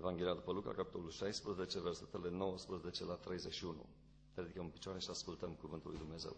Evanghelia după Luca, capitolul 16, versetele 19 la 31. Te ridicăm în picioare și ascultăm cuvântul lui Dumnezeu.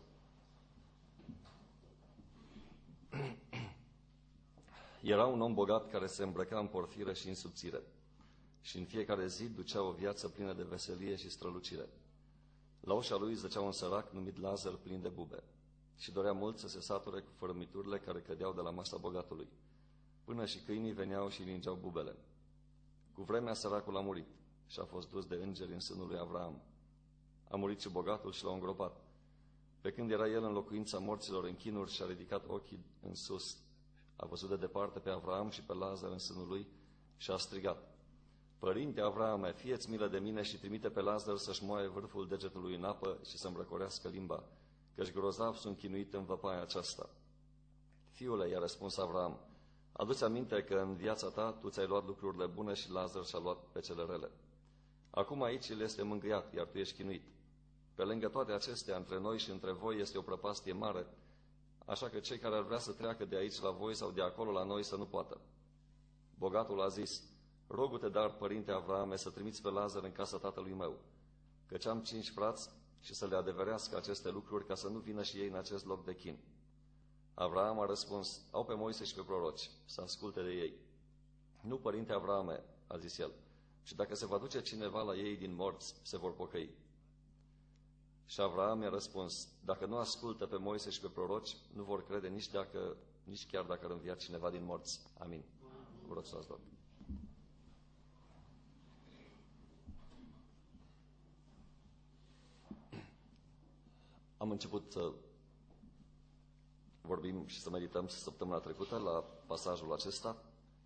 Era un om bogat care se îmbrăca în porfiră și în subțire și în fiecare zi ducea o viață plină de veselie și strălucire. La ușa lui zăcea un sărac numit Lazar plin de bube și dorea mult să se sature cu fărâmiturile care cădeau de la masa bogatului, până și câinii veneau și lingeau bubele. Cu vremea săracul a murit și a fost dus de îngeri în sânul lui Avraam. A murit și bogatul și l-au îngropat. Pe când era el în locuința morților în chinuri și a ridicat ochii în sus, a văzut de departe pe Avraam și pe Lazar în sânul lui și a strigat: Părinte Avraame, fie-ți milă de mine și trimite pe Lazar să-și moaie vârful degetului în apă și să-mi răcorească limba, căci grozav sunt chinuit în văpaia aceasta. Fiule, i-a răspuns Avraam, adu-ți aminte că în viața ta tu ți-ai luat lucrurile bune și Lazar și-a luat pe cele rele. Acum aici el este mângâiat, iar tu ești chinuit. Pe lângă toate acestea, între noi și între voi este o prăpastie mare, așa că cei care ar vrea să treacă de aici la voi sau de acolo la noi să nu poată. Bogatul a zis: Rogu-te, dar, părinte Avraame, să trimiți pe Lazar în casa tatălui meu, căci am 5 frați și să le adeverească aceste lucruri ca să nu vină și ei în acest loc de chin. Avraam a răspuns: Au pe Moise și pe proroci, să asculte de ei. Nu, părinte Avraame, a zis el, și dacă se va duce cineva la ei din morți, se vor pocăi. Și Avraam i-a răspuns: Dacă nu ascultă pe Moise și pe proroci, nu vor crede nici chiar dacă ar învia cineva din morți. Amin. Vă rog să ați luat. Am început să vorbim și să medităm săptămâna trecută la pasajul acesta,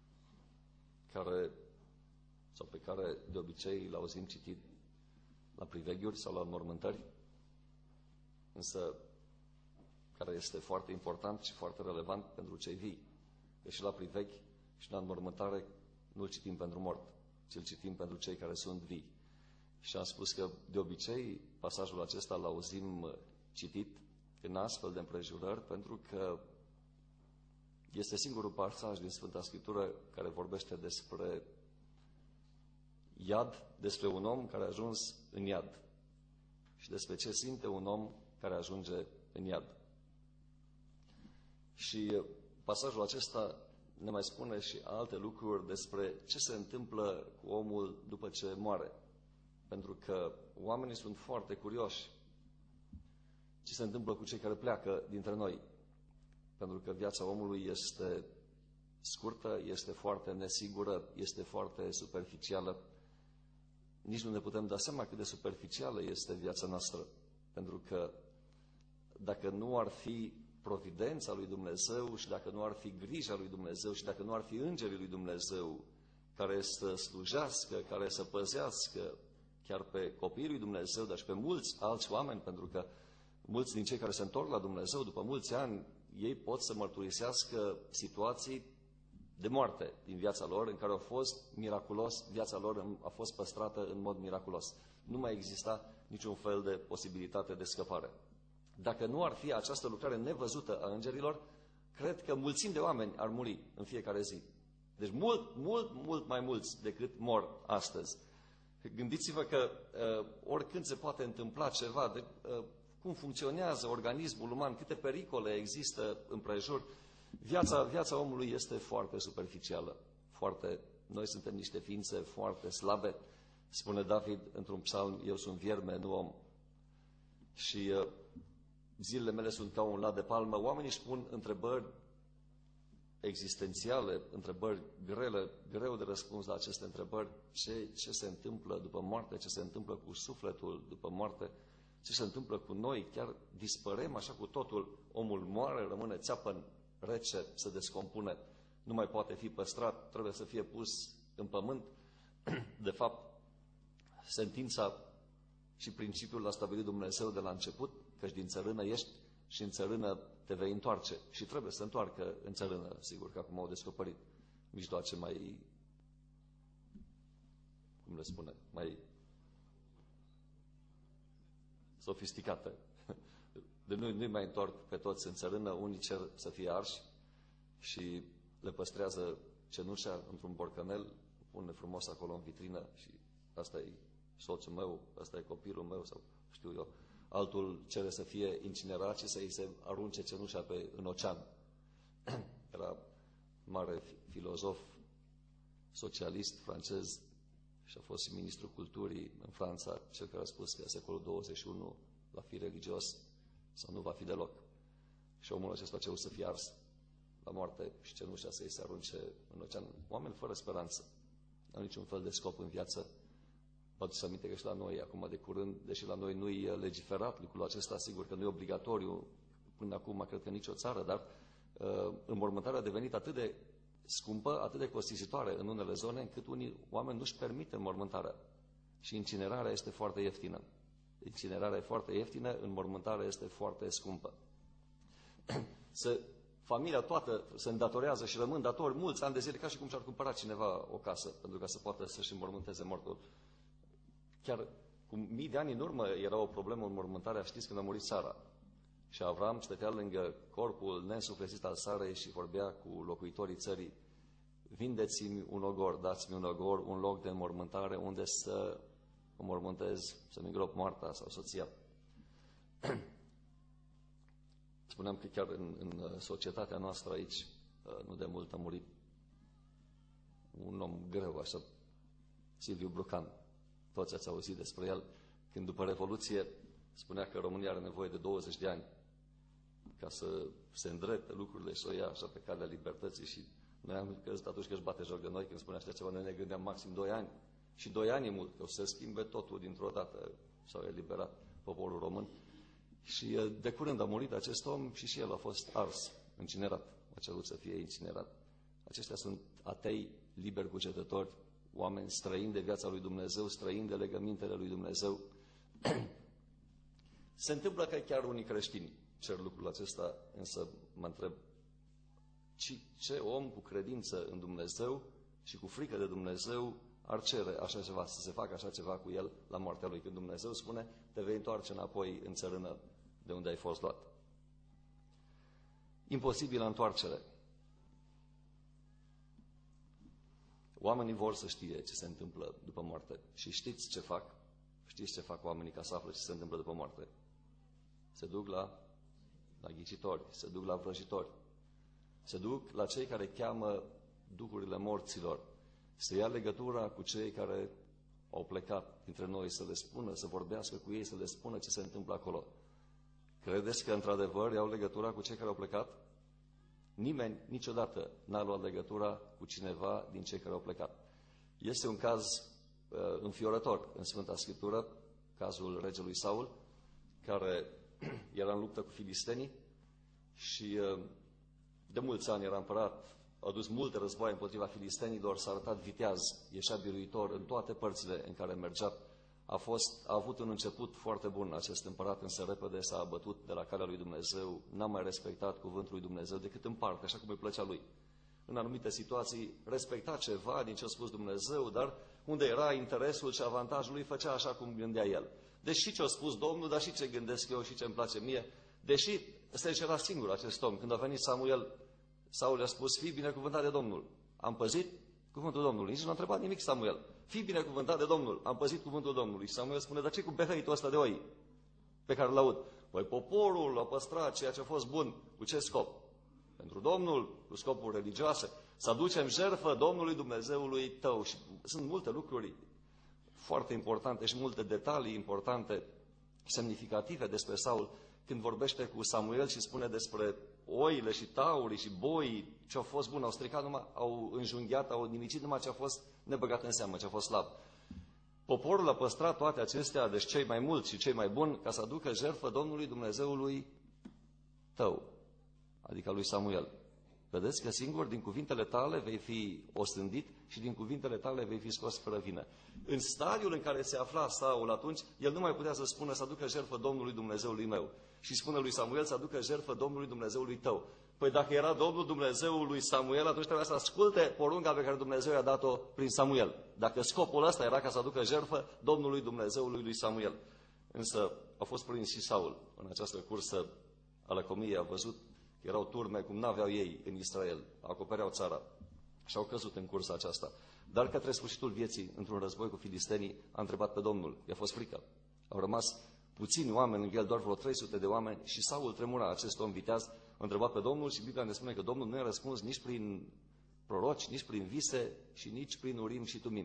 pe care de obicei l-auzim citit la priveghiuri sau la înmormântări, însă care este foarte important și foarte relevant pentru cei vii. Că și la priveghi și la înmormântare nu-l citim pentru mort, ci îl citim pentru cei care sunt vii. Și am spus că de obicei pasajul acesta l-auzim citit în astfel de împrejurări, pentru că este singurul pasaj din Sfânta Scriptură care vorbește despre iad, despre un om care a ajuns în iad și despre ce simte un om care ajunge în iad. Și pasajul acesta ne mai spune și alte lucruri despre ce se întâmplă cu omul după ce moare. Pentru că oamenii sunt foarte curioși ce se întâmplă cu cei care pleacă dintre noi. Pentru că viața omului este scurtă, este foarte nesigură, este foarte superficială. Nici nu ne putem da seama cât de superficială este viața noastră. Pentru că dacă nu ar fi providența lui Dumnezeu și dacă nu ar fi grija lui Dumnezeu și dacă nu ar fi îngerii lui Dumnezeu care să slujească, care să păzească chiar pe copiii lui Dumnezeu, dar și pe mulți alți oameni, pentru că mulți din cei care se întorc la Dumnezeu după mulți ani, ei pot să mărturisească situații de moarte din viața lor, în care au fost miraculos, viața lor a fost păstrată în mod miraculos. Nu mai exista niciun fel de posibilitate de scăpare. Dacă nu ar fi această lucrare nevăzută a îngerilor, cred că mulțimi de oameni ar muri în fiecare zi. Deci mult mai mulți decât mor astăzi. Gândiți-vă că oricând se poate întâmpla ceva, cum funcționează organismul uman, câte pericole există împrejur. Viața omului este foarte superficială. Noi suntem niște ființe foarte slabe. Spune David într-un psalm: Eu sunt vierme, nu om. Și zilele mele sunt ca un lat de palmă. Oamenii își pun întrebări existențiale, întrebări greu de răspuns la aceste întrebări. Ce se întâmplă după moarte? Ce se întâmplă cu sufletul după moarte? Ce se întâmplă cu noi? Chiar dispărem așa cu totul? Omul moare, rămâne țeapăn, rece, se descompune, nu mai poate fi păstrat, trebuie să fie pus în pământ. De fapt, sentința și principiul l-a stabilit Dumnezeu de la început, căci din țărână ești și în țărână te vei întoarce. Și trebuie să se întoarcă în țărână, sigur că acum au descoperit mijloace mai, mai sofisticate. De nu-i mai întorc pe toți în țărână, unii cer să fie arși și le păstrează cenușa într-un borcanel, pune frumos acolo în vitrină și asta e soțul meu, asta e copilul meu sau știu eu. Altul cere să fie incinerat și să îi se arunce cenușa în ocean. Era mare filozof socialist francez și a fost și ministrul culturii în Franța, cel care a spus că secolul 21 va fi religios sau nu va fi deloc. Și omul acesta a cerut să fie ars la moarte și cenușa să îi se arunce în ocean. Oameni fără speranță, nu au niciun fel de scop în viață. Vă aduceți aminte că și la noi, acum de curând, deși la noi nu e legiferat lucrul acesta, sigur că nu e obligatoriu, până acum cred că nicio țară, dar înmormântarea a devenit atât de scumpă, atât de costisitoare în unele zone, încât unii oameni nu-și permit înmormântarea. Și incinerarea este foarte ieftină. Incinerarea e foarte ieftină, înmormântarea este foarte scumpă. Familia toată se îndatorează și rămân datori mulți ani de zile, ca și cum și-ar cumpăra cineva o casă, pentru ca să poată să-și înmormânteze mortul. Chiar cu mii de ani în urmă era o problemă în mormântarea, știți, când a murit Sara. Și Avram stătea lângă corpul neînsuflețit al Sarei și vorbea cu locuitorii țării: vindeți-mi un ogor, dați-mi un ogor, un loc de înmormântare unde să înmormântez, să-mi îngrop moarta sau soția. Spuneam că chiar în societatea noastră aici, nu de mult a murit un om greu, așa, Silviu Brucan. Toți ați auzit despre el, când după Revoluție spunea că România are nevoie de 20 de ani ca să se îndrepte lucrurile și să o ia așa pe calea libertății. Și noi am crezut atunci că își bate joc de noi când spunea așa ceva, noi ne gândeam maxim 2 ani. Și 2 ani e mult, că o să se schimbe totul dintr-o dată, s-au eliberat poporul român. Și de curând a murit acest om și el a fost ars, incinerat, a cerut să fie incinerat. Aceștia sunt atei liberi cugetători, oameni străini de viața lui Dumnezeu, străini de legămintele lui Dumnezeu. Se întâmplă că chiar unii creștini cer lucrul acesta, însă mă întreb, ce om cu credință în Dumnezeu și cu frică de Dumnezeu ar cere așa ceva, să se facă așa ceva cu el la moartea lui, când Dumnezeu spune: te vei întoarce înapoi în țărână de unde ai fost luat. Imposibilă întoarcere. Oamenii vor să știe ce se întâmplă după moarte. Și știți ce fac? Știți ce fac oamenii ca să afle ce se întâmplă după moarte? Se duc la ghicitori, se duc la vrăjitori, se duc la cei care cheamă duhurile morților, să ia legătura cu cei care au plecat dintre noi, să le spună, să vorbească cu ei, să le spună ce se întâmplă acolo. Credeți că într-adevăr iau legătura cu cei care au plecat? Nimeni niciodată n-a luat legătura cu cineva din cei care au plecat. Este un caz înfiorător în Sfânta Scriptură, cazul regelui Saul, care era în luptă cu filistenii și de mulți ani era împărat, a dus multe războaie împotriva filistenilor, s-a arătat viteaz, ieșea biruitor în toate părțile în care mergea. A avut un început foarte bun acest împărat, însă repede s-a abătut de la calea lui Dumnezeu, n-a mai respectat cuvântul lui Dumnezeu decât în parte, așa cum îi plăcea lui. În anumite situații respecta ceva din ce a spus Dumnezeu, dar unde era interesul și avantajul lui, făcea așa cum gândea el. Deși ce a spus Domnul, dar și ce gândesc eu și ce îmi place mie, deși ăsta era singur acest om. Când a venit Samuel, Saul i-a spus: fii binecuvântat de Domnul. Am păzit cuvântul Domnului. Nici nu a întrebat nimic Samuel. Fii binecuvântat de Domnul. Am păzit cuvântul Domnului. Și Samuel spune: dar ce cu behăitul ăsta de oi pe care îl aud? Păi poporul a păstrat ceea ce a fost bun. Cu ce scop? Pentru Domnul, cu scopuri religioase. Să aducem jertfă Domnului Dumnezeului tău. Și sunt multe lucruri foarte importante și multe detalii importante, semnificative despre Saul, când vorbește cu Samuel și spune despre oile și taurii și boii, ce au fost buni, au stricat numai, au înjunghiat, au nimicit numai ce a fost nebăgat în seamă, ce a fost slab. Poporul a păstrat toate acestea, deci cei mai mulți și cei mai buni, ca să aducă jertfă Domnului Dumnezeului tău, adică lui Samuel. Vedeți că singur din cuvintele tale vei fi osândit și din cuvintele tale vei fi scos fără vină. În stadiul în care se afla Saul atunci, el nu mai putea să spună: să aducă jertfă Domnului Dumnezeului meu. Și spune lui Samuel: să aducă jertfă Domnului Dumnezeului tău. Păi dacă era Domnul Dumnezeului Samuel, atunci trebuia să asculte porunca pe care Dumnezeu i-a dat-o prin Samuel. Dacă scopul ăsta era ca să aducă jertfă Domnului Dumnezeului lui Samuel. Însă a fost prins și Saul în această cursă a lăcomiei, a văzut că erau turme cum n-aveau ei în Israel, acopereau țara și au căzut în cursa aceasta. Dar către sfârșitul vieții, într-un război cu filistenii, a întrebat pe Domnul. I-a fost frică. Au rămas puțini oameni lângă el, doar vreo 300 de oameni, și Saul tremura, acest om viteaz, a întrebat pe Domnul și Biblia ne spune că Domnul nu i-a răspuns nici prin proroci, nici prin vise și nici prin Urim și Tumim.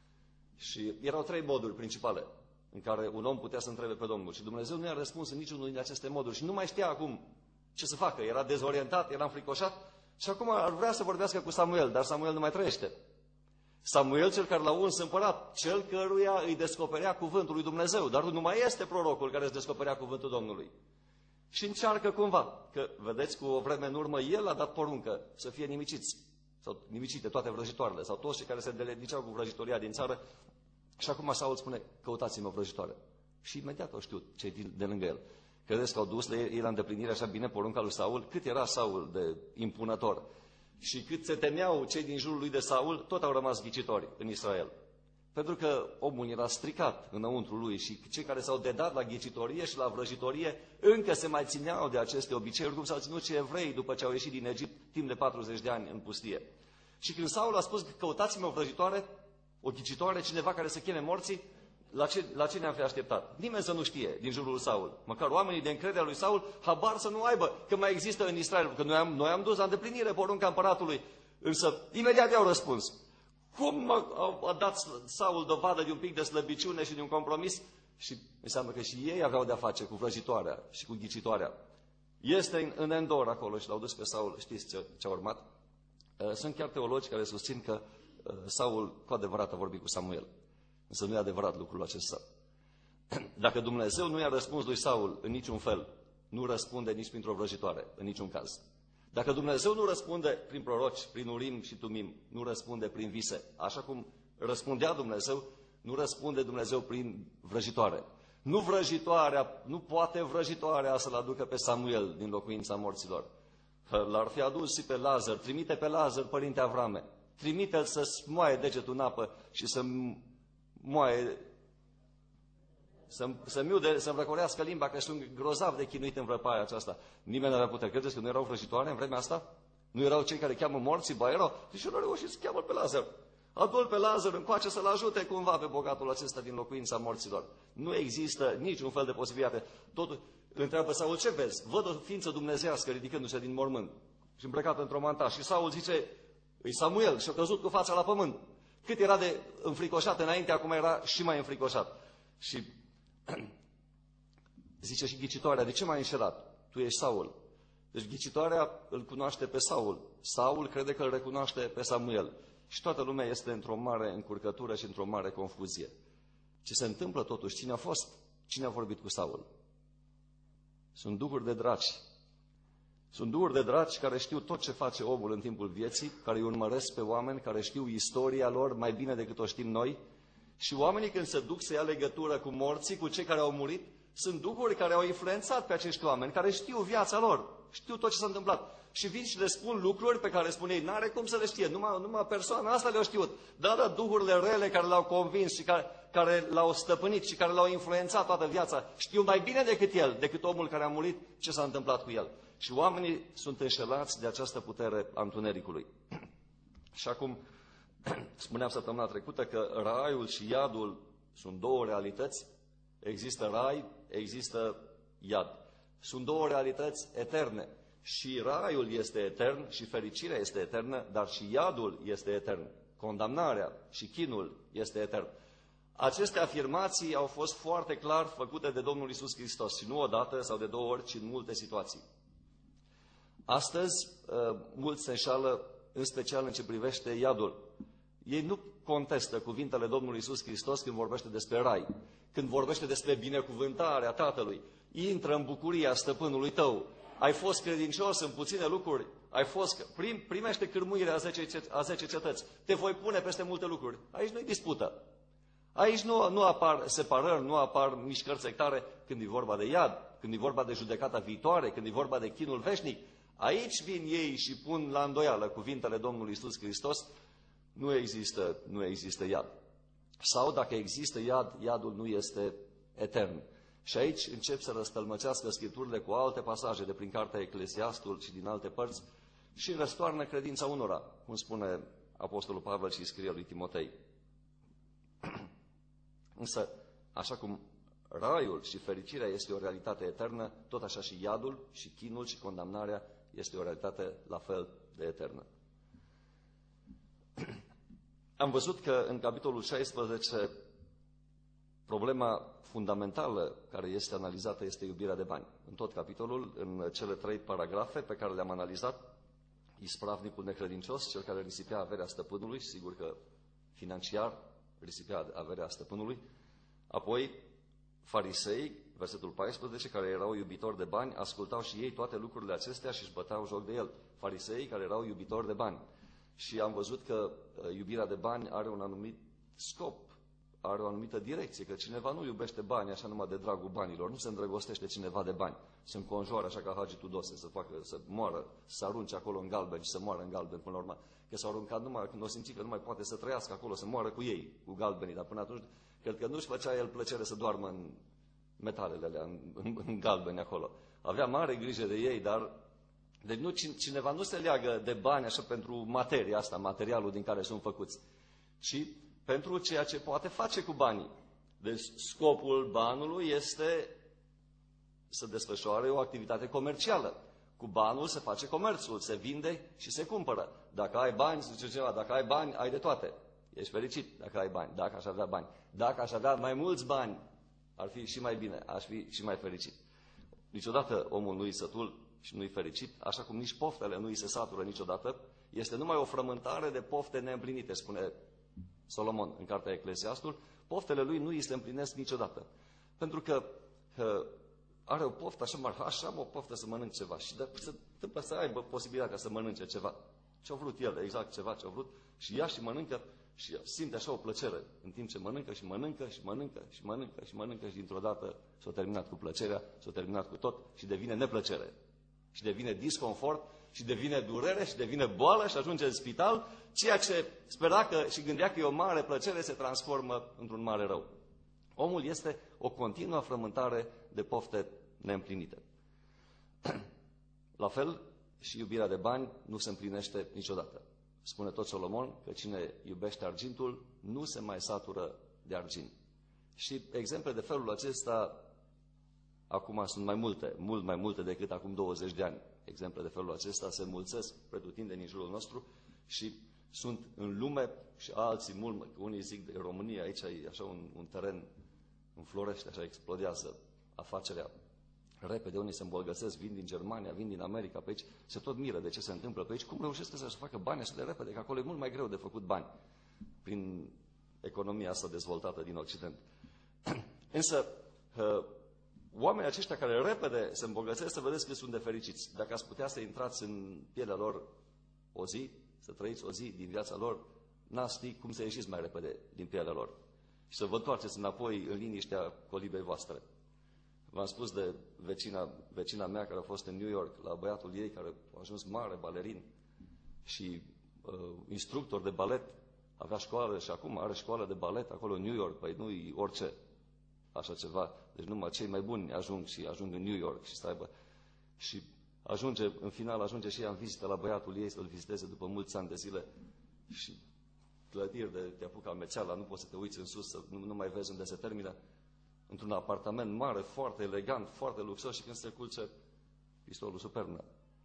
Și erau 3 moduri principale în care un om putea să întrebe pe Domnul. Și Dumnezeu nu i-a răspuns în niciunul din aceste moduri și nu mai știa acum ce să facă. Era dezorientat, era înfricoșat și acum ar vrea să vorbească cu Samuel, dar Samuel nu mai trăiește. Samuel, cel care l-a uns împărat, cel căruia îi descoperea cuvântul lui Dumnezeu, dar nu mai este prorocul care îți descoperea cuvântul Domnului. Și încearcă cumva, că vedeți, cu o vreme în urmă, el a dat poruncă să fie nimiciți, sau nimicite toate vrăjitoarele, sau toți cei care se deledniceau cu vrăjitoria din țară. Și acum Saul spune, căutați-mă vrăjitoare. Și imediat au știut cei de lângă el. Credeți că au dus ei la îndeplinire așa bine porunca lui Saul? Cât era Saul de impunător? Și cât se temeau cei din jurul lui de Saul, tot au rămas ghicitori în Israel. Pentru că omul era stricat înăuntru lui și cei care s-au dedat la ghicitorie și la vrăjitorie încă se mai țineau de aceste obiceiuri, cum s-au ținut și evrei după ce au ieșit din Egipt timp de 40 de ani în pustie. Și când Saul a spus, căutați-mă o vrăjitoare, o ghicitoare, cineva care să cheme morții, la ce ne-am fi așteptat? Nimeni să nu știe din jurul lui Saul. Măcar oamenii de încredere lui Saul, habar să nu aibă că mai există în Israel. Că noi am dus la îndeplinire porunca împăratului. Însă, imediat i-au răspuns. Cum a dat Saul dovadă de un pic de slăbiciune și de un compromis? Și înseamnă că și ei aveau de-a face cu vrăjitoarea și cu ghicitoarea. Este în Endor acolo și l-au dus pe Saul. Știți ce a urmat? Sunt chiar teologi care susțin că Saul cu adevărat a vorbit cu Samuel. Însă nu e adevărat lucrul acesta. Dacă Dumnezeu nu i-a răspuns lui Saul în niciun fel, nu răspunde nici printr-o vrăjitoare, în niciun caz. Dacă Dumnezeu nu răspunde prin proroci, prin Urim și Tumim, nu răspunde prin vise, așa cum răspundea Dumnezeu, nu răspunde Dumnezeu prin vrăjitoare. Nu poate vrăjitoarea să-l aducă pe Samuel din locuința morților. L-ar fi adus și pe Lazar, trimite pe Lazar, părinte Avrame, trimite-l să-ți moaie degetul în apă și să-mi moaie, să-mi răcorească limba, că sunt grozav de chinuit în vrăpaia aceasta. Nimeni nu avea putere. Credeți că nu erau vrăjitoare în vremea asta? Nu erau cei care cheamă morții? Ba erau. Deci nu au reușit să cheamă pe Lazar. Adu-l pe Lazar încoace să-l ajute cumva pe bogatul acesta din locuința morților. Nu există niciun fel de posibilitate. Totul îl întreabă Saul, ce vezi? Văd o ființă dumnezească ridicându-se din mormânt și îmbrăcată într-o manta. Și Saul zice, e Samuel, și-a căzut cu fața la pământ. Cât era de înfricoșat înainte, acum era și mai înfricoșat. Și zice și ghicitoarea, de ce m-ai înșelat? Tu ești Saul. Deci ghicitoarea îl cunoaște pe Saul. Saul crede că îl recunoaște pe Samuel. Și toată lumea este într-o mare încurcătură și într-o mare confuzie. Ce se întâmplă totuși? Cine a fost? Cine a vorbit cu Saul? Sunt duhuri de draci. Sunt duhuri de draci care știu tot ce face omul în timpul vieții, care îi urmăresc pe oameni, care știu istoria lor mai bine decât o știm noi. Și oamenii când se duc să ia legătură cu morții, cu cei care au murit, sunt duhuri care au influențat pe acești oameni, care știu viața lor, știu tot ce s-a întâmplat. Și vin și le spun lucruri pe care spun ei, n-are cum să le știe, numai persoana asta le-a știut. Dar duhurile rele care l-au convins și care l-au stăpânit și care l-au influențat toată viața, știu mai bine decât el, decât omul care a murit, ce s-a întâmplat cu el. Și oamenii sunt înșelați de această putere a întunericului. Și acum, spuneam săptămâna trecută că raiul și iadul sunt două realități. Există rai, există iad. Sunt două realități eterne. Și raiul este etern și fericirea este eternă, dar și iadul este etern. Condamnarea și chinul este etern. Aceste afirmații au fost foarte clar făcute de Domnul Iisus Hristos și nu odată sau de două ori, ci în multe situații. Astăzi, mulți se înșală, în special în ce privește iadul. Ei nu contestă cuvintele Domnului Iisus Hristos când vorbește despre rai, când vorbește despre binecuvântarea Tatălui. Intră în bucuria stăpânului tău. Ai fost credincios în puține lucruri, primește cârmuirea a 10 cetăți. Te voi pune peste multe lucruri. Aici nu-i dispută. Aici nu apar separări, nu apar mișcări sectare când e vorba de iad, când e vorba de judecata viitoare, când e vorba de chinul veșnic. Aici vin ei și pun la îndoială cuvintele Domnului Iisus Hristos. Nu există iad. Sau dacă există iad, iadul nu este etern. Și aici încep să răstălmăcească Scripturile cu alte pasaje de prin cartea Eclesiastul și din alte părți și răstoarnă credința unora, cum spune Apostolul Pavel și scrie lui Timotei. Însă, așa cum raiul și fericirea este o realitate eternă, tot așa și iadul și chinul și condamnarea este o realitate la fel de eternă. Am văzut că în capitolul 16 problema fundamentală care este analizată este iubirea de bani. În tot capitolul, în cele 3 paragrafe pe care le-am analizat, ispravnicul necredincios, cel care risipea averea stăpânului, sigur că financiar risipea averea stăpânului, apoi farisei, versetul 14, care erau iubitori de bani, ascultau și ei toate lucrurile acestea și își băteau joc de el. Farisei care erau iubitori de bani. Și am văzut că iubirea de bani are un anumit scop, are o anumită direcție, că cineva nu iubește bani așa numai de dragul banilor, nu se îndrăgostește cineva de bani, se înconjoară așa ca Hagi Tudose, să moară, să arunce acolo în galben și să moară în galben până la urmă. Că s-au aruncat numai când o simți că nu mai poate să trăiască acolo, să moară cu ei, cu galbenii, dar până atunci cred că nu-și făcea el plăcere să doarmă în metalele alea, în galbeni acolo. Avea mare grijă de ei, dar deci nu, cineva nu se leagă de bani așa pentru materia asta, materialul din care sunt făcuți, ci pentru ceea ce poate face cu banii. Deci scopul banului este să desfășoare o activitate comercială. Cu banul se face comerțul, se vinde și se cumpără. Dacă ai bani, zice ceva, dacă ai bani, ai de toate. Ești fericit dacă ai bani, dacă aș avea bani. Dacă aș avea mai mulți bani, ar fi și mai bine, aș fi și mai fericit. Niciodată omul nu-i sătul și nu-i fericit, așa cum nici poftele nu-i se satură niciodată. Este numai o frământare de pofte neîmplinite, spune Solomon în cartea Eclesiastul. Poftele lui nu îi se împlinesc niciodată. Pentru că are o poftă așa mare, așa am o poftă să mănânc ceva și se întâmplă să aibă posibilitatea să mănânce ceva. Ce-a vrut el, exact ceva ce-a vrut, și ia și mănâncă și simte așa o plăcere în timp ce mănâncă și mănâncă și mănâncă și mănâncă și mănâncă și dintr-o dată s-a terminat cu plăcerea, s-a terminat cu tot și devine neplăcere. Și devine disconfort și devine durere și devine boală și ajunge în spital. Ceea ce spera că și gândea că e o mare plăcere se transformă într-un mare rău. Omul este o continuă frământare de pofte neîmplinite. La fel, și iubirea de bani nu se împlinește niciodată. Spune tot Solomon că cine iubește argintul nu se mai satură de argint. Și exemple de felul acesta acum sunt mai multe, mult mai multe decât acum 20 de ani. Exemple de felul acesta se mulțesc pretutindeni în jurul nostru și sunt în lume și alții mult, unii zic de România, aici e așa un teren înflorește, așa explodează afacerea repede, unii se îmbolgăsesc, vin din Germania, vin din America pe aici, se tot miră de ce se întâmplă pe aici, cum reușesc să facă bani așa de repede, că acolo e mult mai greu de făcut bani prin economia asta dezvoltată din Occident. Însă, oamenii aceștia care repede se îmbogățesc, să vedeți că sunt de fericiți. Dacă ați putea să intrați în pielea lor o zi, să trăiți o zi din viața lor, n-ați ști cum să ieșiți mai repede din pielea lor. Și să vă întoarceți înapoi în liniștea colibei voastre. V-am spus de vecina mea care a fost în New York, la băiatul ei care a ajuns mare balerin și instructor de balet, avea școală și acum are școală de balet acolo în New York, păi nu-i orice așa ceva, deci numai cei mai buni ajung în New York și să aibă. Și în final ajunge și ea în vizită la băiatul ei, să-l viziteze după mulți ani de zile și clădiri de te apucă amețeala, nu poți să te uiți în sus, să nu mai vezi unde se termină, într-un apartament mare, foarte elegant, foarte luxos și când se culce pistolul sub pernă.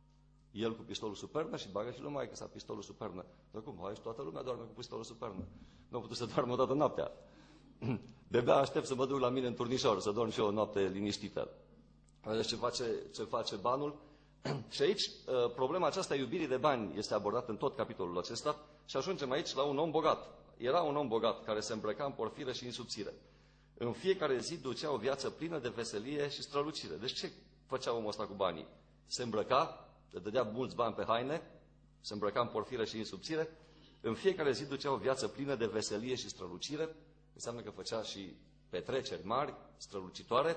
El cu pistolul sub pernă și bagă și lui maică sa pistolul sub pernă. Dar cum? Aici toată lumea doarme cu pistolul sub pernă. Nu a putut să doarmă toată noaptea. De-abia aștept să mă duc la mine în turnișor, să dorm și eu o noapte liniștită. Deci ce face banul? Și aici problema aceasta iubirii de bani este abordată în tot capitolul acesta și ajungem aici la un om bogat. Era un om bogat care se îmbrăca în porfiră și în subțire. În fiecare zi ducea o viață plină de veselie și strălucire. Deci ce făcea omul ăsta cu banii? Se îmbrăca, le dădea mulți bani pe haine, se îmbrăca în porfiră și în subțire. În fiecare zi ducea o viață plină de veselie și strălucire. Înseamnă că făcea și petreceri mari, strălucitoare.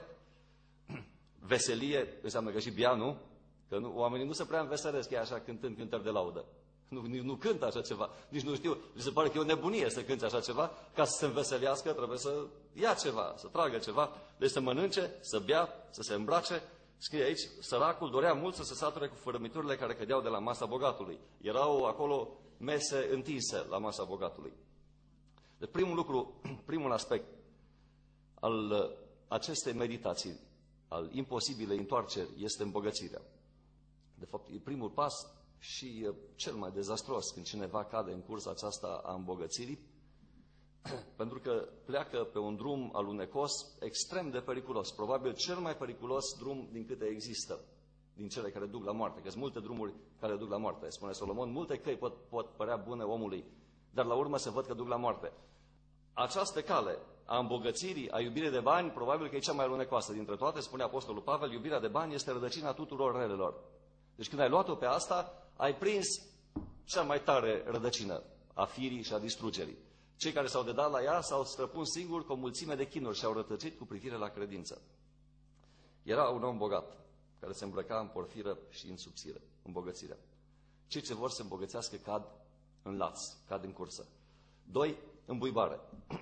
Veselie înseamnă că și bea, nu? Că oamenii nu se prea înveselesc chiar așa cântând cântări de laudă. Nu cântă așa ceva. Nici nu știu, mi se pare că e o nebunie să cânte așa ceva. Ca să se înveselească trebuie să ia ceva, să tragă ceva. Deci să mănânce, să bea, să se îmbrace. Scrie aici, săracul dorea mult să se sature cu fărămiturile care cădeau de la masa bogatului. Erau acolo mese întinse la masa bogatului. De primul aspect al acestei meditații, al imposibilei întoarceri, este îmbogățirea. De fapt, e primul pas și cel mai dezastruos când cineva cade în cursa aceasta a îmbogățirii, pentru că pleacă pe un drum alunecos extrem de periculos, probabil cel mai periculos drum din câte există, din cele care duc la moarte, că sunt multe drumuri care duc la moarte. Spune Solomon, multe căi pot părea bune omului, dar la urmă se văd că duc la moarte. Această cale a îmbogățirii, a iubirii de bani, probabil că e cea mai alunecoasă dintre toate, spune Apostolul Pavel, iubirea de bani este rădăcina tuturor relelor. Deci când ai luat-o pe asta, ai prins cea mai tare rădăcină a firii și a distrugerii. Cei care s-au dedat la ea s-au străpuns singuri cu o mulțime de chinuri și au rătăcit cu privire la credință. Era un om bogat, care se îmbrăca în porfiră și în subțire, îmbogățirea. Cei ce vor să îmbogățească cad în laț, cad în cursă. 2. Îmbuibare.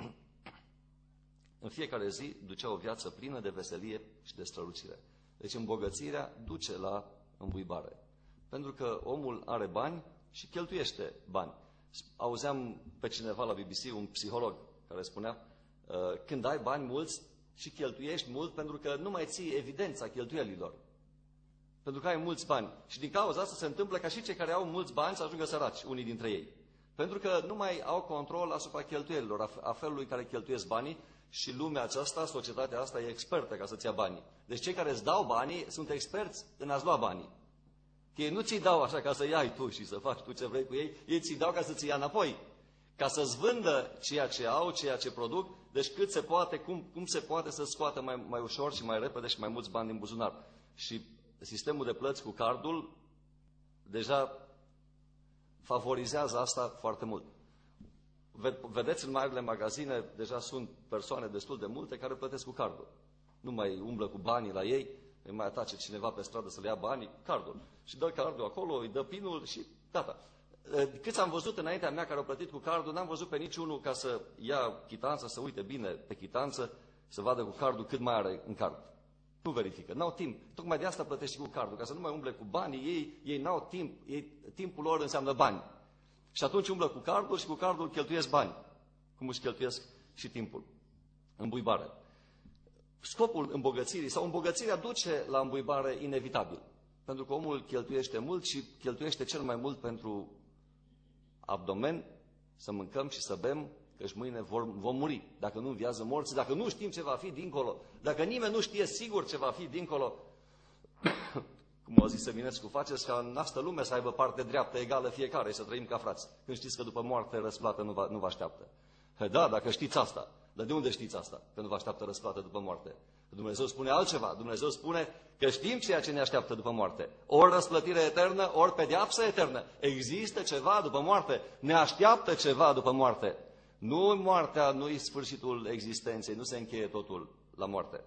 În fiecare zi ducea o viață plină de veselie și de strălucire. Deci îmbogățirea duce la îmbuibare. Pentru că omul are bani și cheltuiește bani. Auzeam pe cineva la BBC, un psiholog, care spunea, când ai bani mulți și cheltuiești mult, pentru că nu mai ții evidența cheltuielilor. Pentru că ai mulți bani. Și din cauza asta se întâmplă ca și cei care au mulți bani să ajungă săraci, unii dintre ei. Pentru că nu mai au control asupra cheltuielilor, a felului care cheltuiesc banii, și lumea aceasta, societatea asta e expertă ca să-ți ia banii. Deci cei care îți dau banii sunt experți în a-ți lua banii. Că ei nu ți-i dau așa ca să iai tu și să faci tu ce vrei cu ei, ei ți-i dau ca să ți ia înapoi. Ca să-ți vândă ceea ce au, ceea ce produc, deci cât se poate, cum se poate să scoată mai ușor și mai repede și mai mulți bani din buzunar. Și sistemul de plăți cu cardul deja favorizează asta foarte mult. Vedeți, în marile magazine deja sunt persoane destul de multe care plătesc cu cardul. Nu mai umblă cu banii la ei, îi mai atace cineva pe stradă să le ia banii, cardul. Și dă cardul acolo, îi dă pinul și gata. Câți am văzut înaintea mea care au plătit cu cardul, n-am văzut pe niciunul ca să ia chitanța, să uite bine pe chitanță, să vadă cu cardul cât mai are în card. Nu verifică, n-au timp. Tocmai de asta plătești cu cardul, ca să nu mai umble cu banii, ei n-au timp, timpul lor înseamnă bani. Și atunci umblă cu cardul și cu cardul cheltuiesc bani, cum își cheltuiesc și timpul. Îmbuibare. Scopul îmbogățirii sau îmbogățirea duce la îmbuibare inevitabil. Pentru că omul cheltuiește mult și cheltuiește cel mai mult pentru abdomen, să mâncăm și să bem, căci mâine vom muri. Dacă nu înviază morți, dacă nu știm ce va fi dincolo, dacă nimeni nu știe sigur ce va fi dincolo, cum au zis Eminescu, faceți ca în asta lume să aibă parte dreaptă, egală fiecare, să trăim ca frați. Când știți că după moarte răsplată nu vă așteaptă. Da, dacă știți asta. Dar de unde știți asta? Că nu vă așteaptă răsplată după moarte. Dumnezeu spune altceva. Dumnezeu spune că știm ceea ce ne așteaptă după moarte. Ori răsplătire eternă, ori pedeapsă eternă. Există ceva după moarte. Ne așteaptă ceva după moarte. Nu moartea, nu-i sfârșitul existenței. Nu se încheie totul la moarte.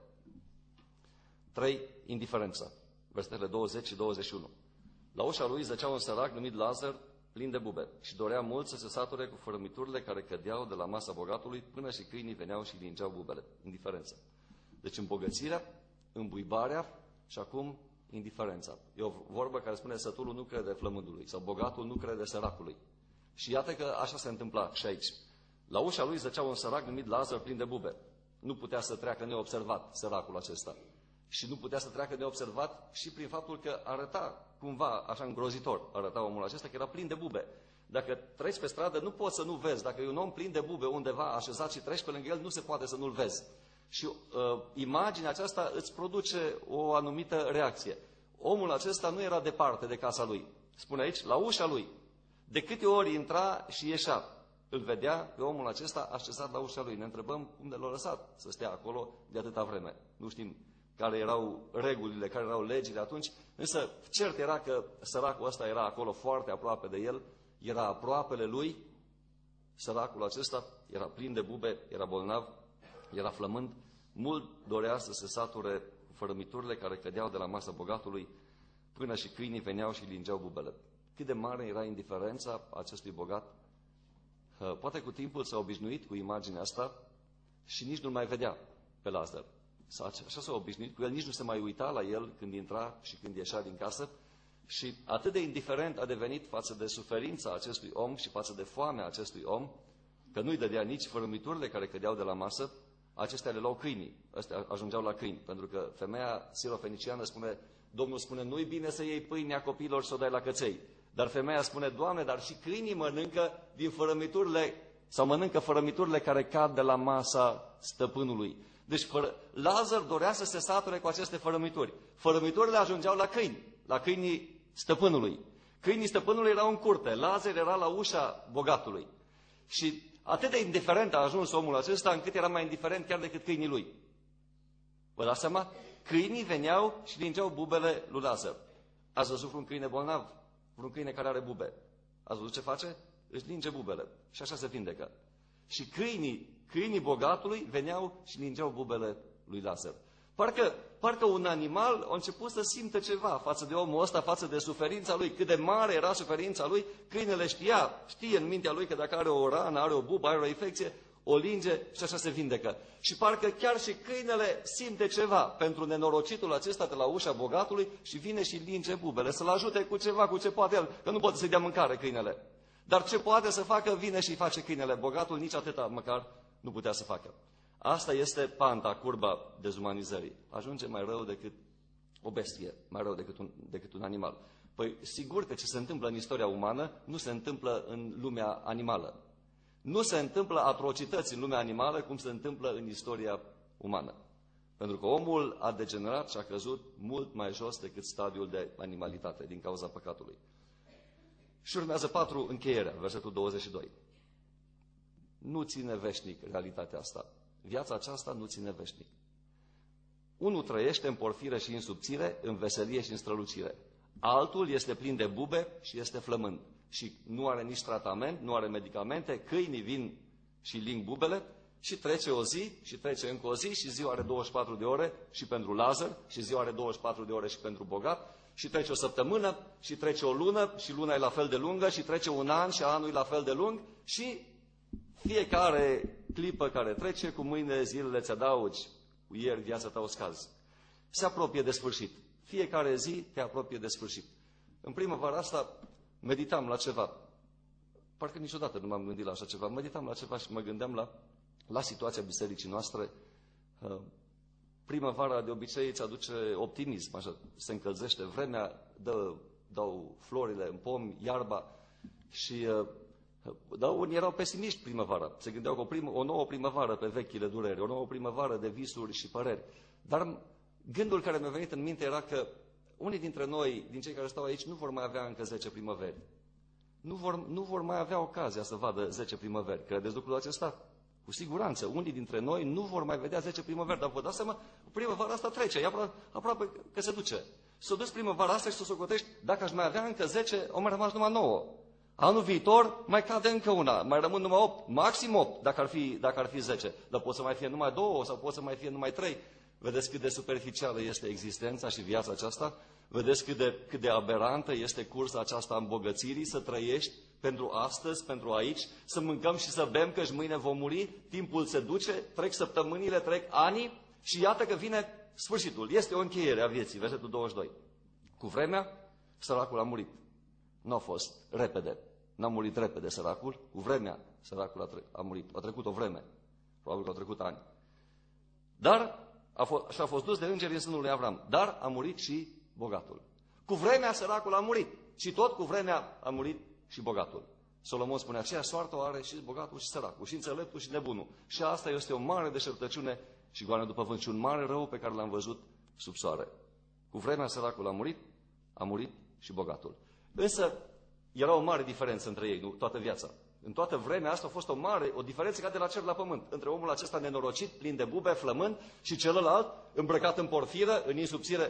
3. Indiferență. Versetele 20 și 21. La ușa lui zăcea un sărac numit Lazar, plin de bube, și dorea mult să se sature cu fărâmiturile care cădeau de la masa bogatului, până și câinii veneau și lingeau bubele. Indiferență. Deci îmbogățirea, îmbuibarea și acum indiferența. E o vorbă care spune sătulul nu crede flămândului sau bogatul nu crede săracului. Și iată că așa se întâmpla și aici. La ușa lui zăcea un sărac numit Lazar, plin de bube. Nu putea să treacă neobservat săracul acesta. Și nu putea să treacă neobservat și prin faptul că arăta cumva așa îngrozitor, arăta omul acesta că era plin de bube. Dacă treci pe stradă, nu poți să nu vezi. Dacă e un om plin de bube undeva așezat și treci pe lângă el, nu se poate să nu-l vezi. Și imaginea aceasta îți produce o anumită reacție. Omul acesta nu era departe de casa lui. Spune aici, la ușa lui. De câte ori intra și ieșea, îl vedea pe omul acesta așezat la ușa lui. Ne întrebăm cum de l-a lăsat să stea acolo de atâta vreme. Nu știm care erau regulile, care erau legile atunci, însă cert era că săracul ăsta era acolo foarte aproape de el, era aproapele lui, săracul acesta era plin de bube, era bolnav, era flămând, mult dorea să se sature cu fărâmiturile care cădeau de la masa bogatului, până și câinii veneau și lingeau bubele. Cât de mare era indiferența acestui bogat? Poate cu timpul s-a obișnuit cu imaginea asta și nici nu-l mai vedea pe Lazar. Așa s-a obișnuit cu el, nici nu se mai uita la el când intra și când ieșea din casă Și atât de indiferent a devenit față de suferința acestui om și față de foamea acestui om, că nu-i dădea nici fărâmiturile care cădeau de la masă, acestea le luau câinii, ăstea ajungeau la câini, pentru că femeia sirofeniciană spune, Domnul spune, nu-i bine să iei pâinea copiilor și să o dai la căței. Dar femeia spune, Doamne, dar și câinii mănâncă din fărămiturile, sau mănâncă fărămiturile care cad de la masa stăpânului. Deci Lazar dorea să se sature cu aceste fărămituri. Fărămiturile ajungeau la câinii stăpânului. Câinii stăpânului erau în curte, Lazar era la ușa bogatului. Și atât de indiferent a ajuns omul acesta, încât era mai indiferent chiar decât câinii lui. Vă dați seama? Câinii veneau și lingeau bubele lui Lazar. Ați văzut vreun câine bolnav? Vreun câine care are bube? Ați văzut ce face? Își linge bubele și așa se vindecă. Și câinii bogatului veneau și lingeau bubele lui Lazar. Parcă un animal a început să simtă ceva față de omul ăsta, față de suferința lui. Cât de mare era suferința lui, câinele știe în mintea lui că dacă are o rană, are o bubă, are o infecție, o linge și așa se vindecă. Și parcă chiar și câinele simte ceva pentru nenorocitul acesta de la ușa bogatului și vine și linge bubele, să-l ajute cu ceva, cu ce poate el, că nu poate să-i dea mâncare câinele. Dar ce poate să facă, vine și face câinele. Bogatul nici atâta măcar nu putea să facă. Asta este panta, curba dezumanizării. Ajunge mai rău decât o bestie, mai rău decât un animal. Păi sigur că ce se întâmplă în istoria umană nu se întâmplă în lumea animală. Nu se întâmplă atrocități în lumea animală cum se întâmplă în istoria umană. Pentru că omul a degenerat și a căzut mult mai jos decât stadiul de animalitate din cauza păcatului. Și urmează 4 încheierea, versetul 22. Nu ține veșnic realitatea asta. Viața aceasta nu ține veșnic. Unul trăiește în porfire și în subțire, în veselie și în strălucire. Altul este plin de bube și este flămând. Și nu are nici tratament, nu are medicamente, câinii vin și ling bubele și trece o zi și trece încă o zi și ziua are 24 de ore și pentru Lazar și ziua are 24 de ore și pentru bogat și trece o săptămână și trece o lună și luna e la fel de lungă și trece un an și anul e la fel de lung și fiecare clipă care trece, cu mâine zilele ți adaugi, cu ieri viața ta o scazi. Se apropie de sfârșit. Fiecare zi te apropie de sfârșit. În primăvara asta meditam la ceva. Parcă niciodată nu m-am gândit la așa ceva. Meditam la ceva și mă gândeam la situația bisericii noastre. Primăvara de obicei îți aduce optimism, așa, se încălzește vremea, dau florile în pomi, iarba și unii erau pesimiști primăvara. Se gândeau că o nouă primăvară pe vechile dureri, o nouă primăvară de visuri și păreri. Dar gândul care mi-a venit în minte era că unii dintre noi, din cei care stau aici, nu vor mai avea încă 10 primăveri. Nu vor mai avea ocazia să vadă 10 primăveri. Credeți lucrul acesta? Cu siguranță. Unii dintre noi nu vor mai vedea 10 primăveri, dar vă dați seama, primăvara asta trece, e aproape că se duce. S-a dus primăvara asta și să socotești, dacă aș mai avea încă 10, au mai rămas numai 9. Anul viitor mai cade încă una, mai rămân numai 8, maxim 8, dacă ar fi 10. Dar pot să mai fie numai 2 sau pot să mai fie numai 3. Vedeți cât de superficială este existența și viața aceasta? Vedeți cât de aberantă este cursa aceasta a îmbogățirii, să trăiești pentru astăzi, pentru aici, să mâncăm și să bem, căci mâine vom muri, timpul se duce, trec săptămânile, trec anii și iată că vine sfârșitul. Este o încheiere a vieții, versetul 22. Cu vremea, săracul a murit. Nu a fost repede. N-a murit repede săracul, cu vremea săracul a murit. A trecut o vreme, probabil că au trecut ani. Dar a fost dus de îngeri în sânul lui Avram. Dar a murit și bogatul. Cu vremea săracul a murit. Și tot cu vremea a murit și bogatul. Solomon spune, aceeași soartă o are și bogatul și săracul, și înțeleptul și nebunul. Și asta este o mare deșertăciune și goană după vânt și un mare rău pe care l-am văzut sub soare. Cu vremea săracul a murit și bogatul. Însă era o mare diferență între ei, nu? Toată viața. În toată vremea asta a fost o diferență ca de la cer la pământ. Între omul acesta nenorocit, plin de bube, flămând, și celălalt, îmbrăcat în porfiră, în insubțire,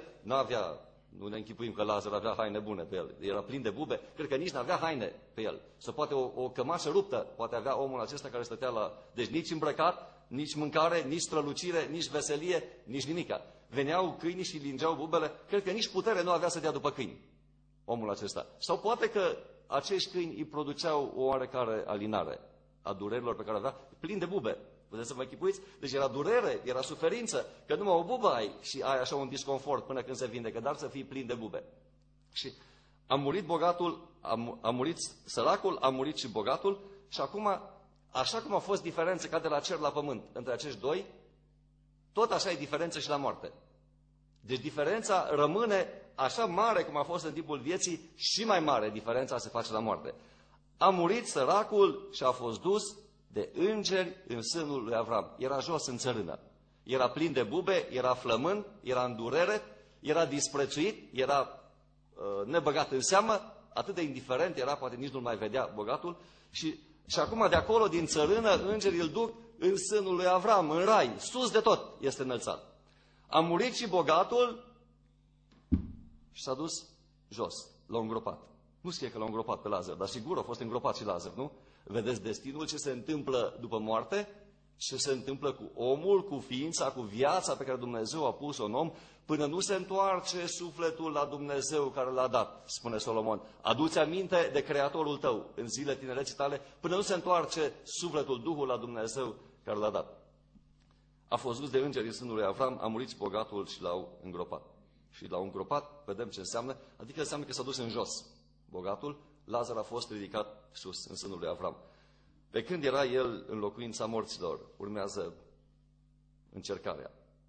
nu ne închipuim că Lazar avea haine bune pe el. Era plin de bube, cred că nici n-avea haine pe el. Sau poate o cămașă ruptă, poate avea omul acesta care stătea Deci nici îmbrăcat, nici mâncare, nici strălucire, nici veselie, nici nimica. Veneau câinii și lingeau bubele, cred că nici putere nu avea să dea după câini, omul acesta. Sau poate că acești câini îi produceau o oarecare alinare a durerilor pe care avea, plin de bube. Puteți să vă închipuiți? Deci era durere, era suferință, că numai o bubă ai și ai așa un disconfort până când se vindecă, dar să fii plin de bube. Și A murit bogatul, a murit săracul, a murit și bogatul și acum, așa cum a fost diferență ca de la cer la pământ între acești doi, tot așa e diferență și la moarte. Deci diferența rămâne așa mare cum a fost în timpul vieții, și mai mare diferența se face la moarte. A murit săracul și a fost dus de îngeri în sânul lui Avram. Era jos în țărână. Era plin de bube, era flămând, era în durere, era disprețuit, era nebăgat în seamă, atât de indiferent era, poate nici nu-l mai vedea bogatul. Și acum de acolo, din țărână, îngerii îl duc în sânul lui Avram, în rai, sus de tot este înălțat. A murit și bogatul și s-a dus jos, l-a îngropat. Nu scrie că l-a îngropat pe Lazar, dar sigur a fost îngropat și Lazar, nu? Vedeți destinul ce se întâmplă după moarte, ce se întâmplă cu omul, cu ființa, cu viața pe care Dumnezeu a pus-o în om, până nu se întoarce sufletul la Dumnezeu care l-a dat, spune Solomon. Adu-ți aminte de Creatorul tău în zilele tinereții tale, până nu se întoarce sufletul, Duhul la Dumnezeu care l-a dat. A fost dus de îngeri în sânul lui Avram, a murit bogatul și l-au îngropat. Și l-au îngropat, vedem ce înseamnă, adică înseamnă că s-a dus în jos bogatul, Lazar a fost ridicat sus în sânul lui Avram. Pe când era el în locuința morților, urmează încercarea.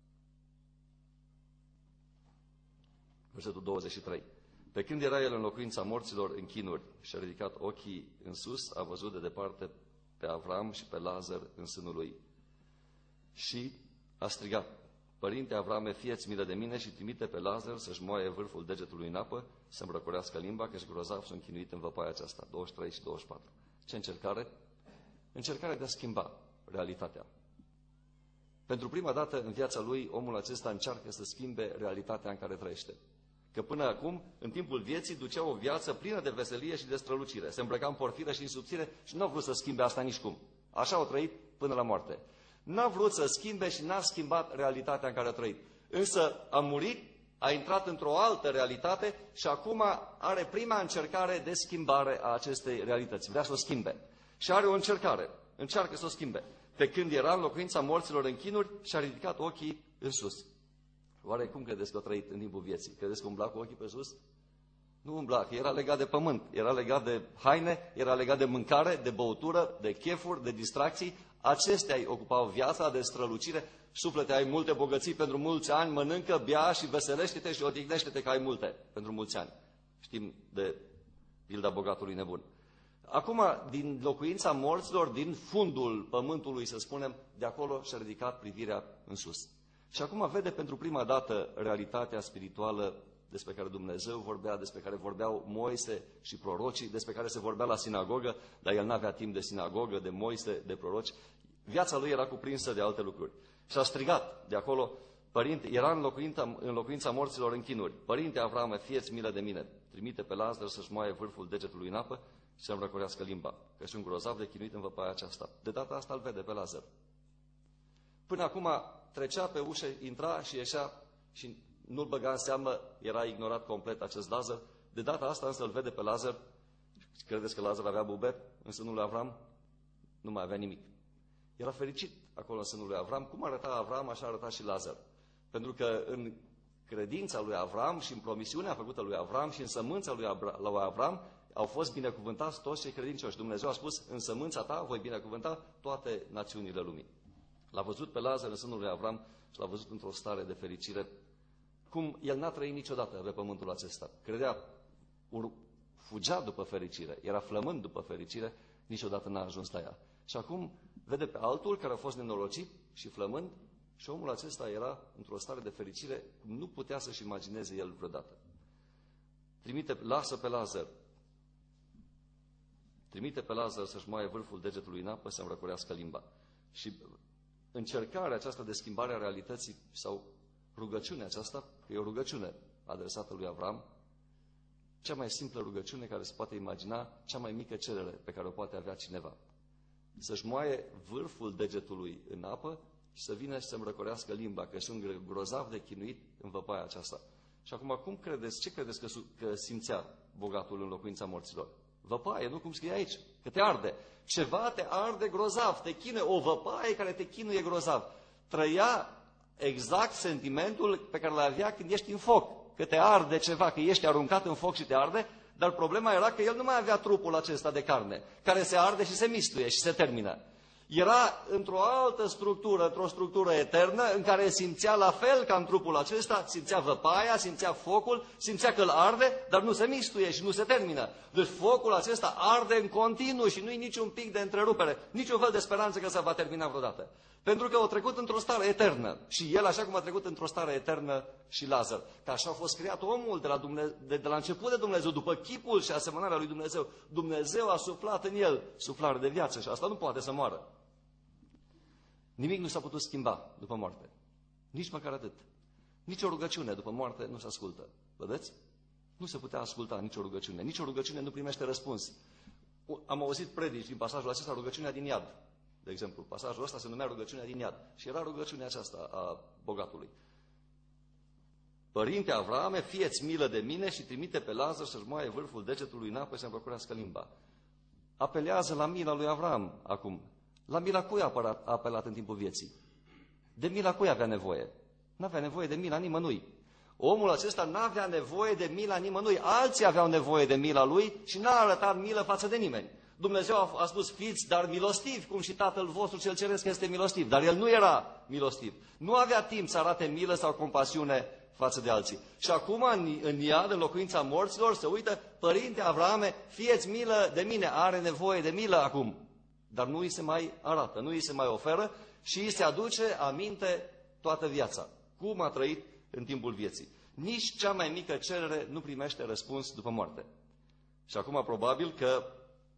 Versetul 23. Pe când era el în locuința morților în chinuri și a ridicat ochii în sus, a văzut de departe pe Avram și pe Lazar în sânul lui. Și a strigat: Părinte Avrame, fie-ți milă de mine și trimite pe Lazar să-și moaie vârful degetului în apă, să-mi răcorească limba, că-și grozav sunt chinuit în văpaia aceasta. 23 și 24. Ce încercare? Încercarea de a schimba realitatea. Pentru prima dată în viața lui, omul acesta încearcă să schimbe realitatea în care trăiește. Că până acum, în timpul vieții, ducea o viață plină de veselie și de strălucire. Se îmbrăca în porfiră și în subțire și nu a vrut să schimbe asta nicicum. Așa au trăit până la moarte. N-a vrut să schimbe și n-a schimbat realitatea în care a trăit. Însă a murit, a intrat într-o altă realitate și acum are prima încercare de schimbare a acestei realități. Vrea să o schimbe. Și are o încercare. Încearcă să o schimbe. Pe când era în locuința morților în chinuri și a ridicat ochii în sus. Oare cum credeți că a trăit în timpul vieții? Credeți că umbla cu ochii pe sus? Nu umbla, că era legat de pământ, era legat de haine, era legat de mâncare, de băutură, de chefuri, de distracții. Acestea îi ocupau viața de strălucire. Suflete, ai multe bogății pentru mulți ani, mănâncă, bea și veselește-te și odihnește-te că ai multe pentru mulți ani. Știm de pilda bogatului nebun. Acum, din locuința morților, din fundul pământului, să spunem, de acolo și-a ridicat privirea în sus. Și acum vede pentru prima dată realitatea spirituală despre care Dumnezeu vorbea, despre care vorbeau Moise și prorocii, despre care se vorbea la sinagogă, dar el n-avea timp de sinagogă, de Moise, de proroci. Viața lui era cuprinsă de alte lucruri. Și a strigat de acolo: Părinte, era în locuința morților în chinuri. Părinte Avrame, fie-ți milă de mine. Trimite pe Lazar să-și moaie vârful degetului în apă și să-mi răcorească limba, că sunt grozav de chinuit în văpaia aceasta. De data asta îl vede pe Lazar. Până acum trecea pe ușă, intra și ieșea și nu-l băga în seamă, era ignorat complet acest Lazar. De data asta însă îl vede pe Lazar. Credeți că Lazar avea buberi în sânul lui Avram? Nu mai avea nimic. Era fericit acolo în sânul lui Avram. Cum arăta Avram, așa arăta și Lazar. Pentru că în credința lui Avram și în promisiunea făcută lui Avram și în sămânța lui Avram au fost binecuvântați toți cei credincioși. Dumnezeu a spus: în sămânța ta voi binecuvânta toate națiunile lumii. L-a văzut pe Lazar în sânul lui Avram și l-a văzut într-o stare de fericire, cum el n-a trăit niciodată pe pământul acesta. Credea, fugea după fericire, era flămând după fericire, niciodată n-a ajuns la ea. Și acum vede pe altul care a fost nenorocit și flămând și omul acesta era într-o stare de fericire cum nu putea să-și imagineze el vreodată. Lasă pe Lazar. Trimite pe Lazar să-și moaie vârful degetului în apă, să-mi răcorească limba. Și încercarea aceasta de schimbare a realității sau rugăciunea aceasta, că e o rugăciune adresată lui Avram, cea mai simplă rugăciune care se poate imagina, cea mai mică cerere pe care o poate avea cineva. Să-și moaie vârful degetului în apă și să vină și să-mi răcorească limba, că sunt grozav de chinuit în văpaia aceasta. Și acum, ce credeți că simțea bogatul în locuința morților? Văpaie, nu cum scrie aici, că te arde. Ceva te arde grozav, te chinuie, o văpaie care te chinuie grozav. Trăia exact sentimentul pe care l-avea când ești în foc, că te arde ceva, că ești aruncat în foc și te arde, dar problema era că el nu mai avea trupul acesta de carne, care se arde și se mistuie și se termină. Era într-o altă structură, într-o structură eternă, în care simțea la fel ca în trupul acesta, simțea văpaia, simțea focul, simțea că îl arde, dar nu se mistuie și nu se termină. Deci focul acesta arde în continuu și nu-i niciun pic de întrerupere, niciun fel de speranță că se va termina vreodată. Pentru că au trecut într-o stare eternă și el, așa cum a trecut într-o stare eternă și Lazar. Că așa a fost creat omul de la început de Dumnezeu, după chipul și asemănarea lui Dumnezeu. Dumnezeu a suflat în el suflare de viață și asta nu poate să moară. Nimic nu s-a putut schimba după moarte. Nici măcar atât. Nici o rugăciune după moarte nu se ascultă. Vedeți? Nu se putea asculta nicio rugăciune. Nici o rugăciune nu primește răspuns. Am auzit predici din pasajul acesta, rugăciunea din iad. De exemplu, pasajul ăsta se numea rugăciunea din iad. Și era rugăciunea aceasta a bogatului. Părinte Avrame, fie-ți milă de mine și trimite pe Lazar să-și moaie vârful degetului în apă și să-mi procurească limba. Apelează la mila lui Avram acum. La mila cui a apelat în timpul vieții? De mila cui avea nevoie? N-avea nevoie de mila nimănui. Omul acesta n-avea nevoie de mila nimănui. Alții aveau nevoie de mila lui și n-a arătat milă față de nimeni. Dumnezeu a spus, fiți dar milostivi, cum și Tatăl vostru cel ceresc este milostiv. Dar el nu era milostiv. Nu avea timp să arate milă sau compasiune față de alții. Și acum în iad, în locuința morților, se uită, părinte Avrame, fie-ți milă de mine, are nevoie de milă acum. Dar nu îi se mai arată, nu îi se mai oferă și îi se aduce aminte toată viața. Cum a trăit în timpul vieții. Nici cea mai mică cerere nu primește răspuns după moarte. Și acum probabil că,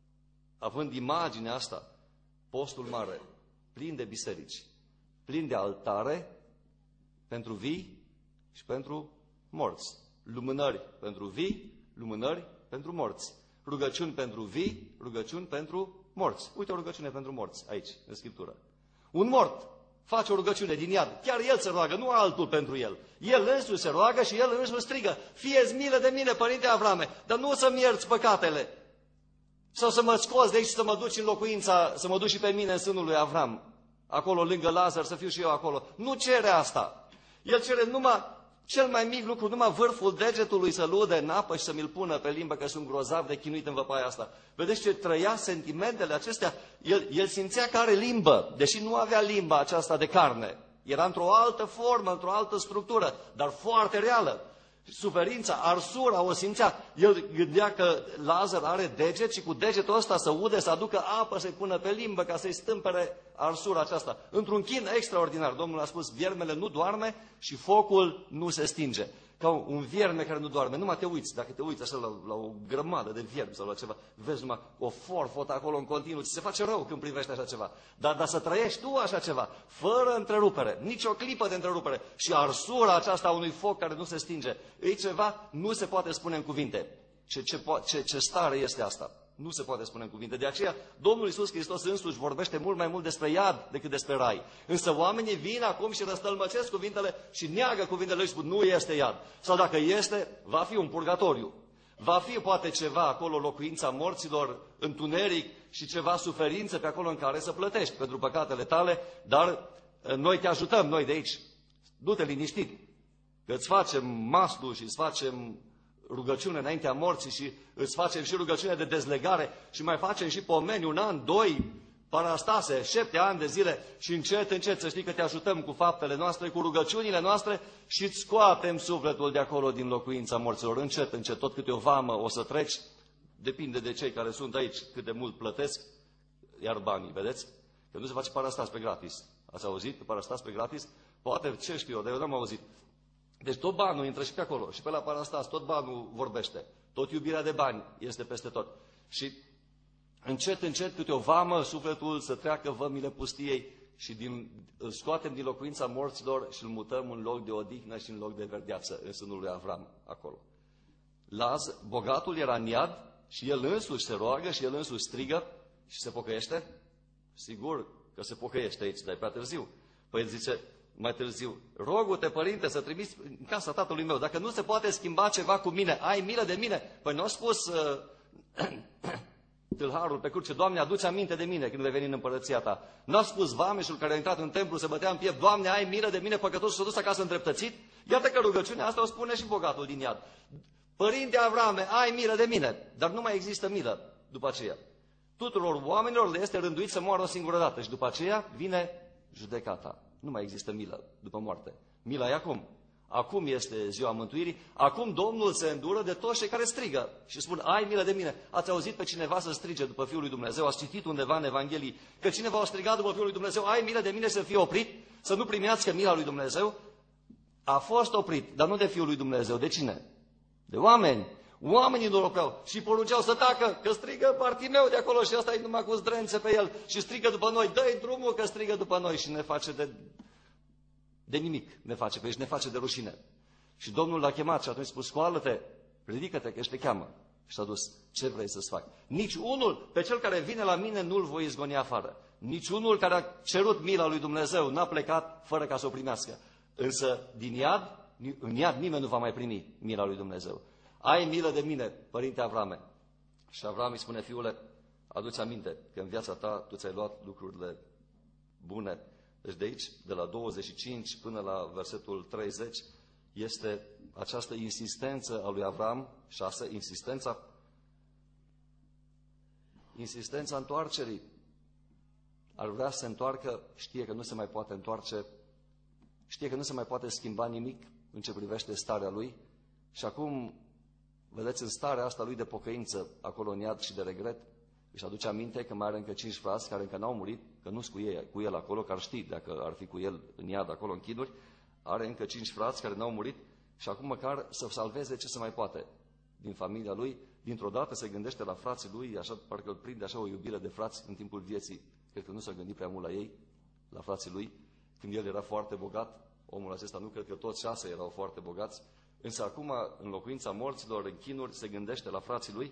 având imaginea asta, postul mare, plin de biserici, plin de altare pentru vii și pentru morți. Lumânări pentru vii, lumânări pentru morți. Rugăciuni pentru vii, rugăciuni pentru morți. Uite o rugăciune pentru morți aici, în Scriptură. Un mort face o rugăciune din iad. Chiar el se roagă, nu altul pentru el. El însuși se roagă și el însuși strigă, fie-ți milă de mine, părinte Avrame, dar nu să-mi ierți păcatele. Sau să mă scoți de aici și să mă duci în locuința, să mă duci și pe mine în sânul lui Avram. Acolo lângă Lazar, să fiu și eu acolo. Nu cere asta. El cere numai cel mai mic lucru, numai vârful degetului să-l ude în apă și să mi-l pună pe limbă, că sunt grozav de chinuit în văpaia asta. Vedeți ce trăia sentimentele acestea? El simțea că are limbă, deși nu avea limba aceasta de carne. Era într-o altă formă, într-o altă structură, dar foarte reală. Suferința, arsura o simțea. El gândea că Lazar are deget și cu degetul ăsta să ude, să aducă apă, să-i pună pe limbă ca să-i stâmpere arsura aceasta. Într-un chin extraordinar, Domnul a spus, viermele nu doarme și focul nu se stinge. Ca un vierme care nu doarme. Numai te uiți, dacă te uiți așa la o grămadă de viermi sau la ceva, vezi numai o forfotă acolo în continuu, ți se face rău când privești așa ceva. Dar să trăiești tu așa ceva, fără întrerupere, nici o clipă de întrerupere și arsura aceasta a unui foc care nu se stinge, e ceva, nu se poate spune în cuvinte. Ce stare este asta? Nu se poate spune în cuvinte. De aceea, Domnul Iisus Hristos însuși vorbește mult mai mult despre iad decât despre rai. Însă oamenii vin acum și răstălmăcesc cuvintele și neagă cuvintele și spun, nu este iad. Sau dacă este, va fi un purgatoriu. Va fi poate ceva acolo, locuința morților, întuneric și ceva suferință pe acolo în care să plătești pentru păcatele tale, dar noi te ajutăm, noi de aici. Du-te liniștit, că îți facem maslu și îți facem rugăciune înaintea morții și îți facem și rugăciune de dezlegare și mai facem și pomeni 1 an, 2, parastase, 7 ani de zile și încet, încet să știi că te ajutăm cu faptele noastre, cu rugăciunile noastre și îți scoatem sufletul de acolo din locuința morților. Încet, încet, tot câte o vamă o să treci, depinde de cei care sunt aici, cât de mult plătesc, iar banii, vedeți? Că nu se face parastas pe gratis. Ați auzit? Parastas pe gratis? Poate, ce știu eu, dar eu n-am auzit. Deci tot banul intră și pe acolo, și pe la parastas, tot banul vorbește. Tot iubirea de bani este peste tot. Și încet, încet, câte o vamă, sufletul să treacă vămile pustiei și îl scoatem din locuința morților și îl mutăm în loc de odihnă și în loc de verdeață, în sânul lui Avram, acolo. Bogatul era în iad și el însuși se roagă și el însuși strigă și se pocăiește? Sigur că se pocăiește aici, dar e prea târziu. Păi el zice mai târziu, rogu-te, părinte, să trimiți în casa tatălui meu. Dacă nu se poate schimba ceva cu mine, ai milă de mine. Păi nu a spus tâlharul pe cruce, Doamne, adu-ți aminte de mine când vei veni în împărăția ta. Nu a spus vameșul care a intrat în templu, se bătea în piept, Doamne, ai milă de mine, păcătos, și s-a dus acasă îndreptățit. Iată că rugăciunea asta o spune și bogatul din iad. Părinte Avrame, ai milă de mine. Dar nu mai există milă după aceea. Tuturor oamenilor le este rânduit să moară o singură dată și după aceea vine judecata. Nu mai există milă după moarte. Mila e acum. Acum este ziua mântuirii. Acum Domnul se îndură de toți cei care strigă și spun, ai milă de mine. Ați auzit pe cineva să strige după Fiul lui Dumnezeu? Ați citit undeva în Evanghelii că cineva a strigat după Fiul lui Dumnezeu, ai milă de mine, să fie oprit, să nu primească mila lui Dumnezeu? A fost oprit, dar nu de Fiul lui Dumnezeu. De cine? De oameni. Oamenii nu opreau și porunceau să tacă, că strigă Bartimeu de acolo și ăsta e numai cu zdrențe pe el și strigă după noi, dă-i drumul că strigă după noi și ne face de nimic, ne face, că ne face de rușine. Și Domnul l-a chemat și atunci a spus, scoală-te, ridică-te că te cheamă. Și s-a dus, ce vrei să-ți fac? Nici unul, pe cel care vine la mine, nu-l voi izgoni afară. Nici unul care a cerut mila lui Dumnezeu n-a plecat fără ca să o primească. Însă în iad nimeni nu va mai primi mila lui Dumnezeu. Ai milă de mine, părinte Avrame. Și Avram îi spune, fiule, adu-ți aminte că în viața ta tu ți-ai luat lucrurile bune. Deci de aici, de la 25 până la versetul 30, este această insistență a lui Avram, 6, insistența întoarcerii. Ar vrea să se întoarcă, știe că nu se mai poate întoarce, știe că nu se mai poate schimba nimic în ce privește starea lui și acum, vedeți, în starea asta lui de pocăință, acolo în iad și de regret, își aduce aminte că mai are încă 5 frați care încă n-au murit, că nu sunt cu el acolo, că ar ști dacă ar fi cu el în iad, acolo în chinuri, are încă 5 frați care n-au murit și acum măcar să salveze ce se mai poate din familia lui. Dintr-o dată se gândește la frații lui, așa parcă îl prinde așa o iubire de frați în timpul vieții. Cred că nu s-a gândit prea mult la ei, la frații lui, când el era foarte bogat. Omul acesta nu cred că toți 6 erau foarte bogați, însă acum, în locuința morților, în chinuri, se gândește la frații lui.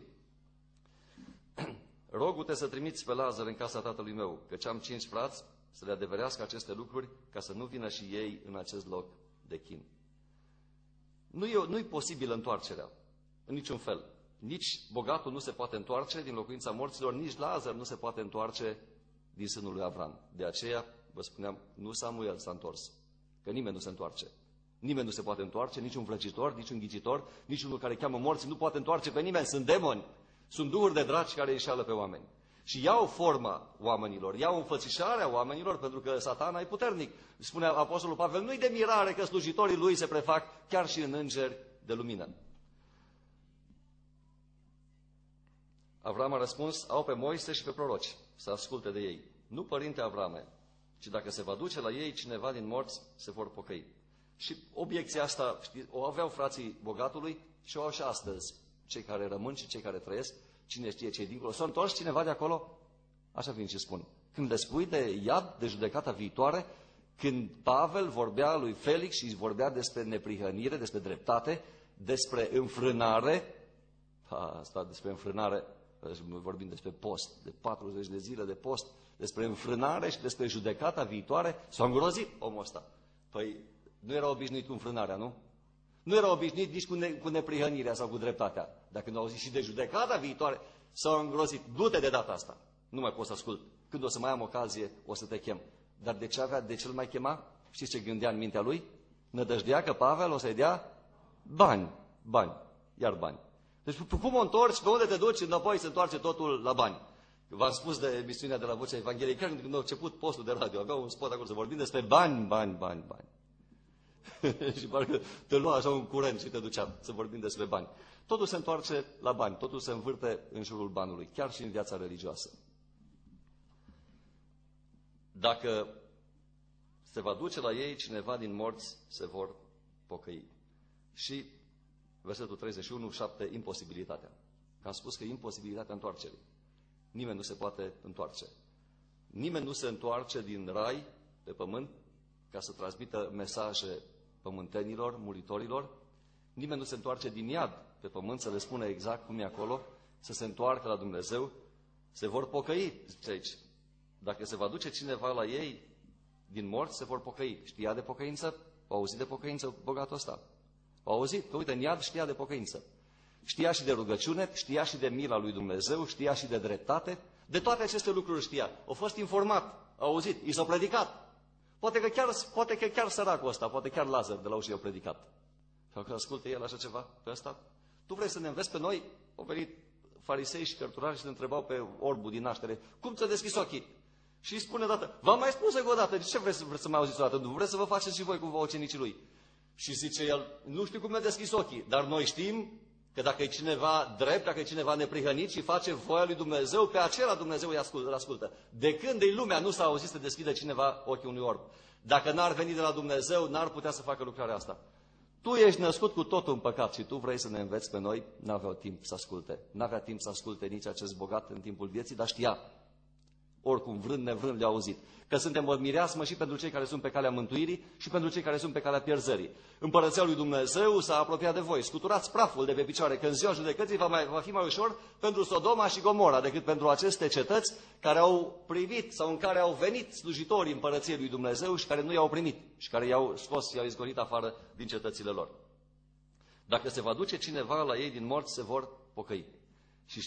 Rogu-te să trimiți pe Lazar în casa tatălui meu, căci am 5 frați, să le adeverească aceste lucruri, ca să nu vină și ei în acest loc de chin. Nu-i posibil întoarcerea, în niciun fel. Nici bogatul nu se poate întoarce din locuința morților, nici Lazar nu se poate întoarce din sânul lui Avram. De aceea, vă spuneam, nu Samuel s-a întors, că nimeni nu se întoarce. Nimeni nu se poate întoarce, nici un vrăjitor, nici un ghicitor, nici unul care cheamă morții, nu poate întoarce pe nimeni, sunt demoni. Sunt duhuri de draci care înșeală pe oameni. Și iau forma oamenilor, iau înfățișarea oamenilor, pentru că Satana e puternic. Spune Apostolul Pavel, nu-i de mirare că slujitorii lui se prefac chiar și în îngeri de lumină. Avram a răspuns, au pe Moise și pe proroci, să asculte de ei. Nu părinte Avrame, ci dacă se va duce la ei cineva din morți, se vor pocăi. Și obiecția asta, știți, o aveau frații bogatului și o au și astăzi. Cei care rămân și cei care trăiesc, cine știe cei dincolo. S-a întors cineva de acolo? Așa vin și spun. Când le spui de iad, de judecata viitoare, când Pavel vorbea lui Felix și vorbea despre neprihănire, despre dreptate, despre înfrânare, asta despre înfrânare, vorbim despre post, de 40 de zile de post, despre înfrânare și despre judecata viitoare, s-a îngrozit omul ăsta. Păi nu era obișnuit cu înfrânarea, nu? Nu era obișnuit nici cu neprihănirea sau cu dreptatea. Dacă nu auzi și de judecata viitoare, s-au îngrozit. Du-te de data asta. Nu mai pot să ascult. Când o să mai am ocazie, o să te chem. Dar de ce îl mai chema? Știți ce gândea în mintea lui? Nădăjdea că Pavel o să-i dea bani. Iar bani. Deci cum o întorci, pe unde te duci, înapoi se întoarce totul la bani. V-am spus de emisiunea de la Vocea Evangheliei, chiar când a început postul de radio, avea un spot acolo să vorbim despre bani. Și parcă te lua așa un curent și te ducea să vorbim despre bani. Totul se întoarce la bani, totul se învârte în jurul banului, chiar și în viața religioasă. Dacă se va duce la ei cineva din morți, se vor pocăi. Și versetul 31, 7, imposibilitatea. Că am spus că e imposibilitatea întoarcerii. Nimeni nu se poate întoarce. Nimeni nu se întoarce din rai pe pământ ca să transmită mesaje pământenilor, muritorilor. Nimeni nu se întoarce din iad pe pământ să le spună exact cum e acolo, să se întoarcă la Dumnezeu, se vor pocăi, zice aici. Dacă se va duce cineva la ei din morți, se vor pocăi. Știa de pocăință? Au auzit de pocăință bogatul ăsta? Au auzit că, uite, în iad știa de pocăință. Știa și de rugăciune, știa și de mila lui Dumnezeu, știa și de dreptate. De toate aceste lucruri știa. A fost informat, a auzit, i s-a predicat. Poate că chiar săracul ăsta, poate chiar Lazar de la ușă i-a predicat. Sau că asculte el așa ceva pe ăsta? Tu vrei să ne înveți pe noi? Au venit farisei și cărturari și ne întrebau pe orbul din naștere, cum ți-a deschis ochii? Și îi spune odată, v-am mai spus o dată, de ce vreți să mai auziți o dată? Nu vreți să vă faceți și voi cu ucenicii lui? Și zice el, nu știu cum mi-a deschis ochii, dar noi știm că dacă e cineva drept, dacă e cineva neprihănit și face voia lui Dumnezeu, pe acela Dumnezeu îl ascultă. De când în lumea nu s-a auzit să deschidă cineva ochii unui orb? Dacă n-ar veni de la Dumnezeu, n-ar putea să facă lucrarea asta. Tu ești născut cu totul în păcat și tu vrei să ne înveți pe noi, n-aveau timp să asculte. N-avea timp să asculte nici acest bogat în timpul vieții, dar știa. Oricum, vrând nevrând, le-a auzit. Că suntem o mireasmă și pentru cei care sunt pe calea mântuirii și pentru cei care sunt pe calea pierzării. Împărăția lui Dumnezeu s-a apropiat de voi. Scuturați praful de pe picioare, că în ziua judecății va fi mai ușor pentru Sodoma și Gomora decât pentru aceste cetăți care au privit sau în care au venit slujitorii împărăției lui Dumnezeu și care nu i-au primit și care i-au scos, i-au izgonit afară din cetățile lor. Dacă se va duce cineva la ei din morți, se vor pocăi. Și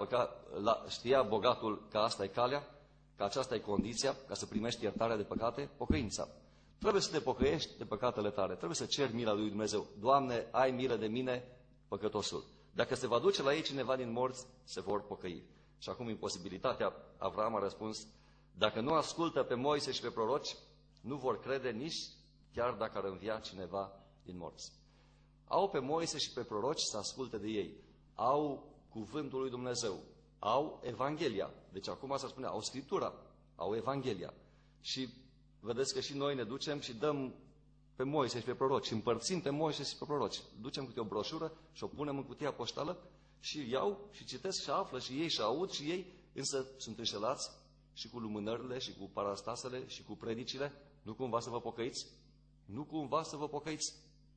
știa bogatul că asta e calea, că aceasta e condiția ca să primești iertarea de păcate, pocăința. Trebuie să te pocăiești de păcatele tale, trebuie să ceri mila lui Dumnezeu. Doamne, ai milă de mine, păcătosul. Dacă se va duce la ei cineva din morți, se vor pocăi. Și acum imposibilitatea, Avram a răspuns, dacă nu ascultă pe Moise și pe proroci, nu vor crede nici chiar dacă ar învia cineva din morți. Au pe Moise și pe proroci să asculte de ei. Au cuvântul lui Dumnezeu. Au Evanghelia. Deci acum s-ar spune, au Scriptura, au Evanghelia. Și vedeți că și noi ne ducem și dăm pe Moise și pe proroci, împărțim pe Moise și pe proroci. Ducem câte o broșură și o punem în cutia poștală și iau și citesc și află și ei și aud și ei, însă sunt înșelați și cu lumânările și cu parastasele și cu predicile. Nu cumva să vă pocăiți? Nu cumva să vă pocăiți?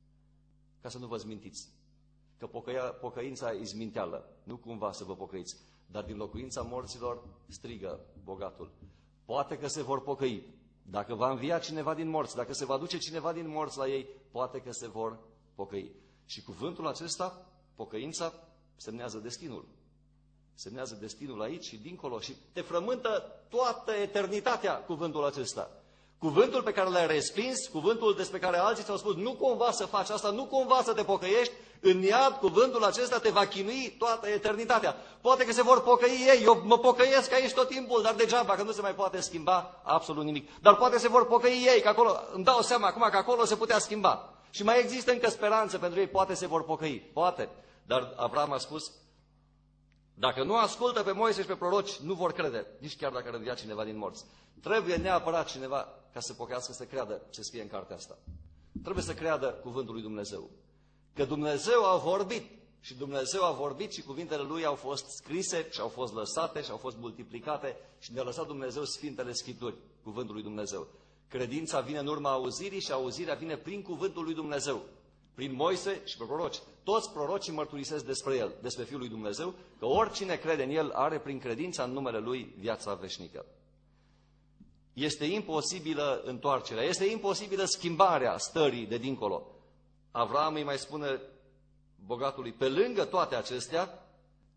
Ca să nu vă zmintiți. Că pocăința e izminteală. Nu cumva să vă pocăiți. Dar din locuința morților strigă bogatul. Poate că se vor pocăi. Dacă va învia cineva din morți, dacă se va duce cineva din morți la ei, poate că se vor pocăi. Și cuvântul acesta, pocăința, semnează destinul. Semnează destinul aici și dincolo și te frământă toată eternitatea cuvântul acesta. Cuvântul pe care l-ai respins, cuvântul despre care alții ți-au spus, nu cumva să faci asta, nu cumva să te pocăiești, în iad cuvântul acesta te va chinui toată eternitatea. Poate că se vor pocăi ei, eu mă pocăiesc aici tot timpul, dar degeaba, că nu se mai poate schimba absolut nimic. Dar poate se vor pocăi ei, că acolo, îmi dau seama acum că acolo se putea schimba. Și mai există încă speranță pentru ei, poate se vor pocăi, poate. Dar Avram a spus, dacă nu ascultă pe Moise și pe proroci, nu vor crede, nici chiar dacă ar învia cineva din morți. Trebuie neapărat cineva ca să pocăiască, să creadă ce scrie în cartea asta. Trebuie să creadă cuvântul lui Dumnezeu. Că Dumnezeu a vorbit și Dumnezeu a vorbit și cuvintele Lui au fost scrise și au fost lăsate și au fost multiplicate și ne-a lăsat Dumnezeu Sfintele Scripturi, cuvântul lui Dumnezeu. Credința vine în urma auzirii și auzirea vine prin cuvântul lui Dumnezeu. Prin Moise și pe proroci. Toți prorocii mărturisesc despre El, despre Fiul lui Dumnezeu, că oricine crede în El are prin credința în numele Lui viața veșnică. Este imposibilă întoarcerea, este imposibilă schimbarea stării de dincolo. Avram îi mai spune bogatului, pe lângă toate acestea,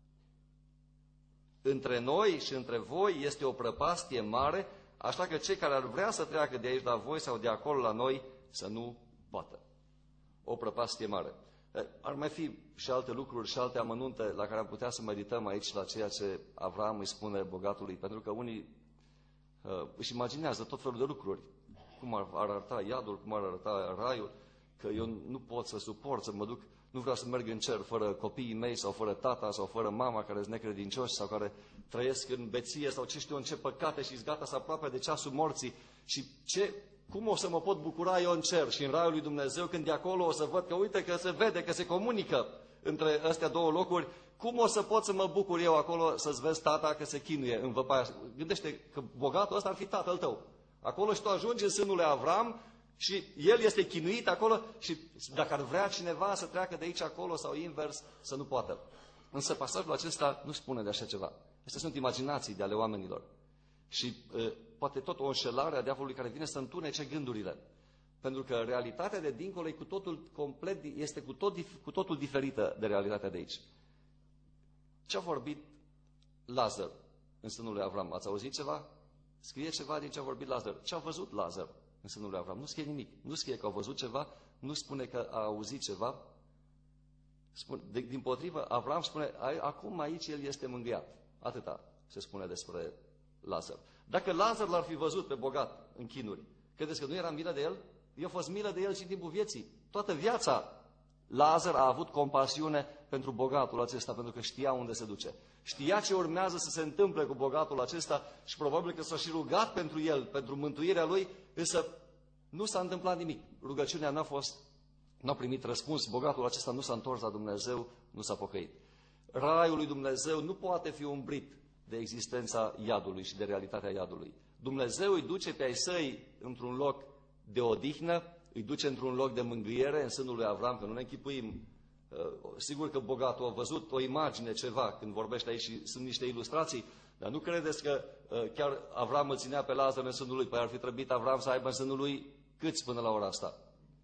între noi și între voi este o prăpastie mare, așa că cei care ar vrea să treacă de aici la voi sau de acolo la noi să nu poată. O prăpastie mare. Ar mai fi și alte lucruri și alte amănunte la care am putea să medităm aici la ceea ce Avram îi spune bogatului, pentru că unii își imaginează tot felul de lucruri. Cum ar arăta iadul, cum ar arăta raiul, că eu nu pot să suport, să mă duc, nu vreau să merg în cer fără copiii mei sau fără tata sau fără mama care sunt necredincioși sau care trăiesc în beție sau ce știu în ce păcate și-s gata să aproape de ceasul morții. Și cum o să mă pot bucura eu în cer și în raiul lui Dumnezeu când de acolo o să văd că uite că se vede, că se comunică între astea două locuri. Cum o să pot să mă bucur eu acolo să-ți vezi tata că se chinuie în văpaia? Gândește că bogatul ăsta ar fi tatăl tău. Acolo și tu ajungi în sânul lui Avram și el este chinuit acolo și dacă ar vrea cineva să treacă de aici acolo sau invers, să nu poată. Însă pasajul acesta nu spune de așa ceva. Astea sunt imaginații de ale oamenilor. Și poate tot o înșelare a diavolului care vine să întunece gândurile. Pentru că realitatea de dincolo e cu totul complet, este cu totul diferită de realitatea de aici. Ce a vorbit Lazar în sânul lui Avram? Ați auzit ceva? Scrie ceva din ce a vorbit Lazar. Ce a văzut Lazar în sânul lui Avram? Nu scrie nimic. Nu scrie că a văzut ceva, nu spune că a auzit ceva. Dimpotrivă, Avram spune, acum aici el este mângâiat. Atâta se spune despre Lazar. Dacă Lazar l-ar fi văzut pe bogat în chinuri, credeți că nu era milă de el? I-a fost milă de el și în timpul vieții. Toată viața Lazar a avut compasiune pentru bogatul acesta, pentru că știa unde se duce. Știa ce urmează să se întâmple cu bogatul acesta și probabil că s-a și rugat pentru el, pentru mântuirea lui, însă nu s-a întâmplat nimic. Rugăciunea n-a primit răspuns, bogatul acesta nu s-a întors la Dumnezeu, nu s-a pocăit. Raiul lui Dumnezeu nu poate fi umbrit de existența iadului și de realitatea iadului. Dumnezeu îi duce pe ai săi într-un loc de odihnă, îi duce într-un loc de mângâiere în sânul lui Avram, că nu ne închipuim. Sigur că bogatul a văzut o imagine, ceva, când vorbește aici și sunt niște ilustrații, dar nu credeți că chiar Avram îl ținea pe Lazar în sânul lui, păi ar fi trebuit Avram să aibă în sânul lui câți până la ora asta?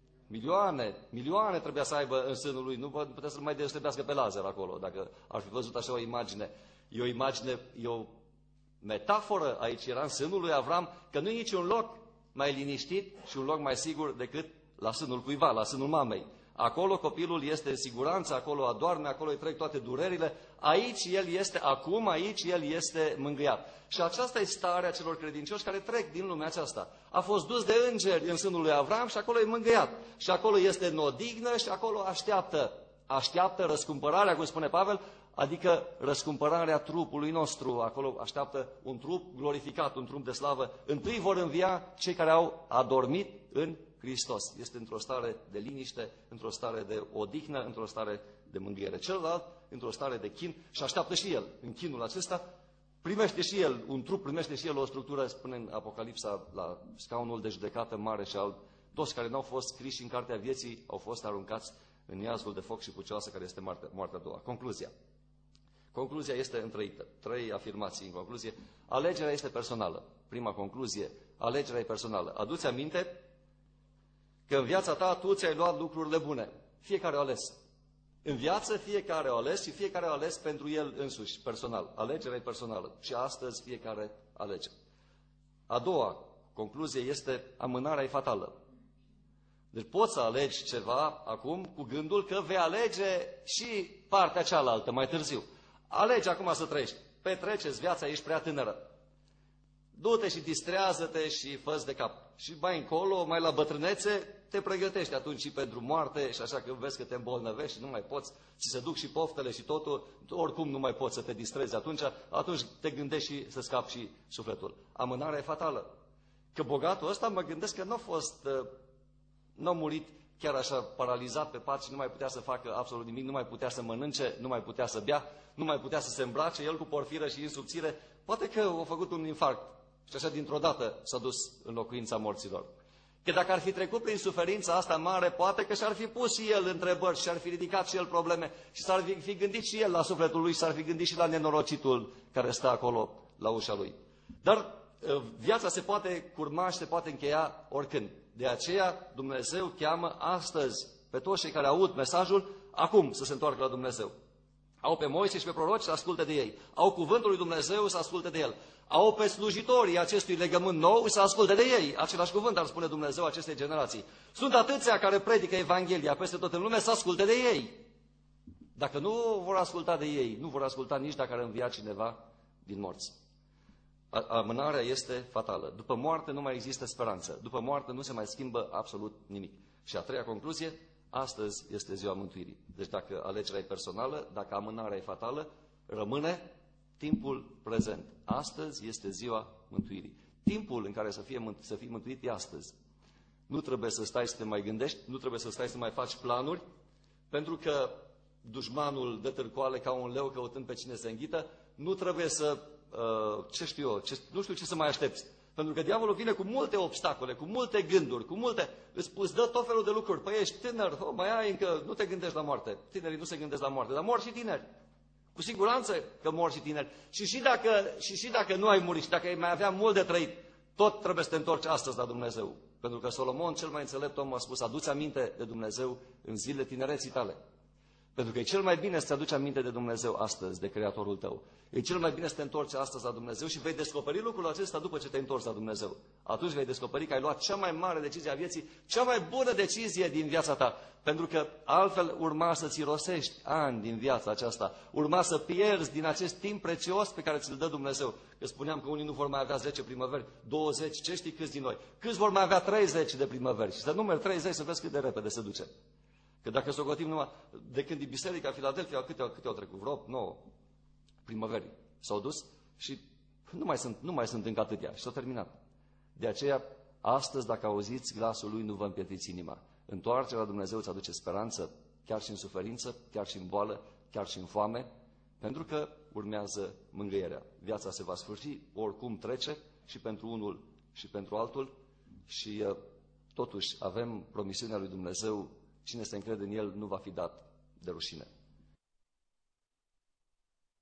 Milioane trebuia să aibă în sânul lui, nu putea să-l mai deosebească pe Lazar acolo, dacă ar fi văzut așa o imagine. E o imagine, e o metaforă aici, era în sânul lui Avram, că nu e niciun loc mai liniștit și un loc mai sigur decât la sânul cuiva, la sânul mamei. Acolo copilul este în siguranță, acolo adorme, acolo îi trec toate durerile, aici el este, acum aici el este mângâiat. Și aceasta e starea celor credincioși care trec din lumea aceasta. A fost dus de îngeri în sânul lui Avram și acolo e mângâiat. Și acolo este în odihnă și acolo așteaptă răscumpărarea, cum spune Pavel, adică răscumpărarea trupului nostru. Acolo așteaptă un trup glorificat, un trup de slavă. Întâi vor învia cei care au adormit în Hristos. Este într-o stare de liniște, într-o stare de odihnă, într-o stare de mângâiere. Celălalt, într-o stare de chin și așteaptă și el. În chinul acesta primește și el un trup, primește și el o structură, spune în Apocalipsa, la scaunul de judecată mare și alb. Toți care n-au fost scriși în cartea vieții au fost aruncați în iazul de foc și pucioasă care este moartea a doua. Concluzia. Concluzia este întreită. 3 afirmații în concluzie. Alegerea este personală. Prima concluzie, alegerea e personală. Adu-ți aminte că în viața ta tu ți-ai luat lucrurile bune. Fiecare a ales. În viață fiecare a ales și fiecare a ales pentru el însuși, personal. Alegerea e personală. Și astăzi fiecare alege. A doua concluzie este amânarea e fatală. Deci poți să alegi ceva acum cu gândul că vei alege și partea cealaltă mai târziu. Alegi acum să trăiești. Petrece-ți viața, ești prea tânără. Du-te și distrează-te și fă-ți de cap. Și mai încolo, mai la bătrânețe, te pregătești atunci și pentru moarte și așa că vezi că te îmbolnăvești și nu mai poți, ți se duc și poftele și totul, oricum nu mai poți să te distrezi atunci te gândești și să scapi și sufletul. Amânarea e fatală. Că bogatul ăsta mă gândesc că n-a murit chiar așa paralizat pe pat și nu mai putea să facă absolut nimic, nu mai putea să mănânce, nu mai putea să bea, nu mai putea să se îmbrace, el cu porfiră și insubțire, poate că a făcut un infarct și așa dintr-o dată s-a dus în locuința morților. Că dacă ar fi trecut prin suferința asta mare, poate că și-ar fi pus și el întrebări și ar fi ridicat și el probleme și s-ar fi gândit și el la sufletul lui și s-ar fi gândit și la nenorocitul care stă acolo la ușa lui. Dar viața se poate curma și se poate încheia oricând. De aceea Dumnezeu cheamă astăzi pe toți cei care aud mesajul, acum să se întoarcă la Dumnezeu. Au pe Moise și pe proroci să asculte de ei. Au cuvântul lui Dumnezeu să asculte de el. Au pe slujitorii acestui legământ nou să asculte de ei. Același cuvânt ar spune Dumnezeu acestei generații. Sunt atâția care predică Evanghelia peste tot în lume să asculte de ei. Dacă nu vor asculta de ei, nu vor asculta nici dacă ar învia cineva din morți. Amânarea este fatală. După moarte nu mai există speranță. După moarte nu se mai schimbă absolut nimic. Și a treia concluzie, astăzi este ziua mântuirii. Deci dacă alegerea e personală, dacă amânarea e fatală, rămâne timpul prezent. Astăzi este ziua mântuirii. Timpul în care să fii mântuit e astăzi. Nu trebuie să stai să te mai gândești, nu trebuie să stai să mai faci planuri, pentru că dușmanul dă târcoale ca un leu căutând pe cine se înghită. Nu trebuie să, nu știu ce să mai aștepți. Pentru că diavolul vine cu multe obstacole, cu multe gânduri, îți dă tot felul de lucruri. Păi ești tânăr, mai ai încă, nu te gândești la moarte. Tinerii nu se gândesc la moarte, dar mor și tineri. Cu siguranță că mor și tineri. Și dacă nu ai murit și dacă ai mai avea mult de trăit, tot trebuie să te întorci astăzi la Dumnezeu. Pentru că Solomon, cel mai înțelept om, a spus, adu-ți aminte de Dumnezeu în zilele tinereții tale. Pentru că e cel mai bine să te aduci aminte de Dumnezeu astăzi, de Creatorul tău. E cel mai bine să te întorci astăzi la Dumnezeu și vei descoperi lucrul acesta după ce te întorci la Dumnezeu. Atunci vei descoperi că ai luat cea mai mare decizie a vieții, cea mai bună decizie din viața ta. Pentru că altfel urma să-ți irosești ani din viața aceasta, urma să pierzi din acest timp prețios pe care ți-l dă Dumnezeu. Că spuneam că unii nu vor mai avea 10 primăveri, 20, ce știi câți din noi? Câți vor mai avea 30 de primăveri? Și să numeri 30 să vezi cât de repede se duce. Că dacă socotim numai de când e Biserica Filadelfia, câte au trecut? Vreo 9 primăveri s-au dus și nu mai sunt încă atâtea și s-au terminat. De aceea, astăzi, dacă auziți glasul Lui, nu vă împietriți inima. Întoarcerea la Dumnezeu îți aduce speranță, chiar și în suferință, chiar și în boală, chiar și în foame, pentru că urmează mângâierea. Viața se va sfârși, oricum trece și pentru unul și pentru altul și totuși avem promisiunea lui Dumnezeu. Cine se încrede în El nu va fi dat de rușine.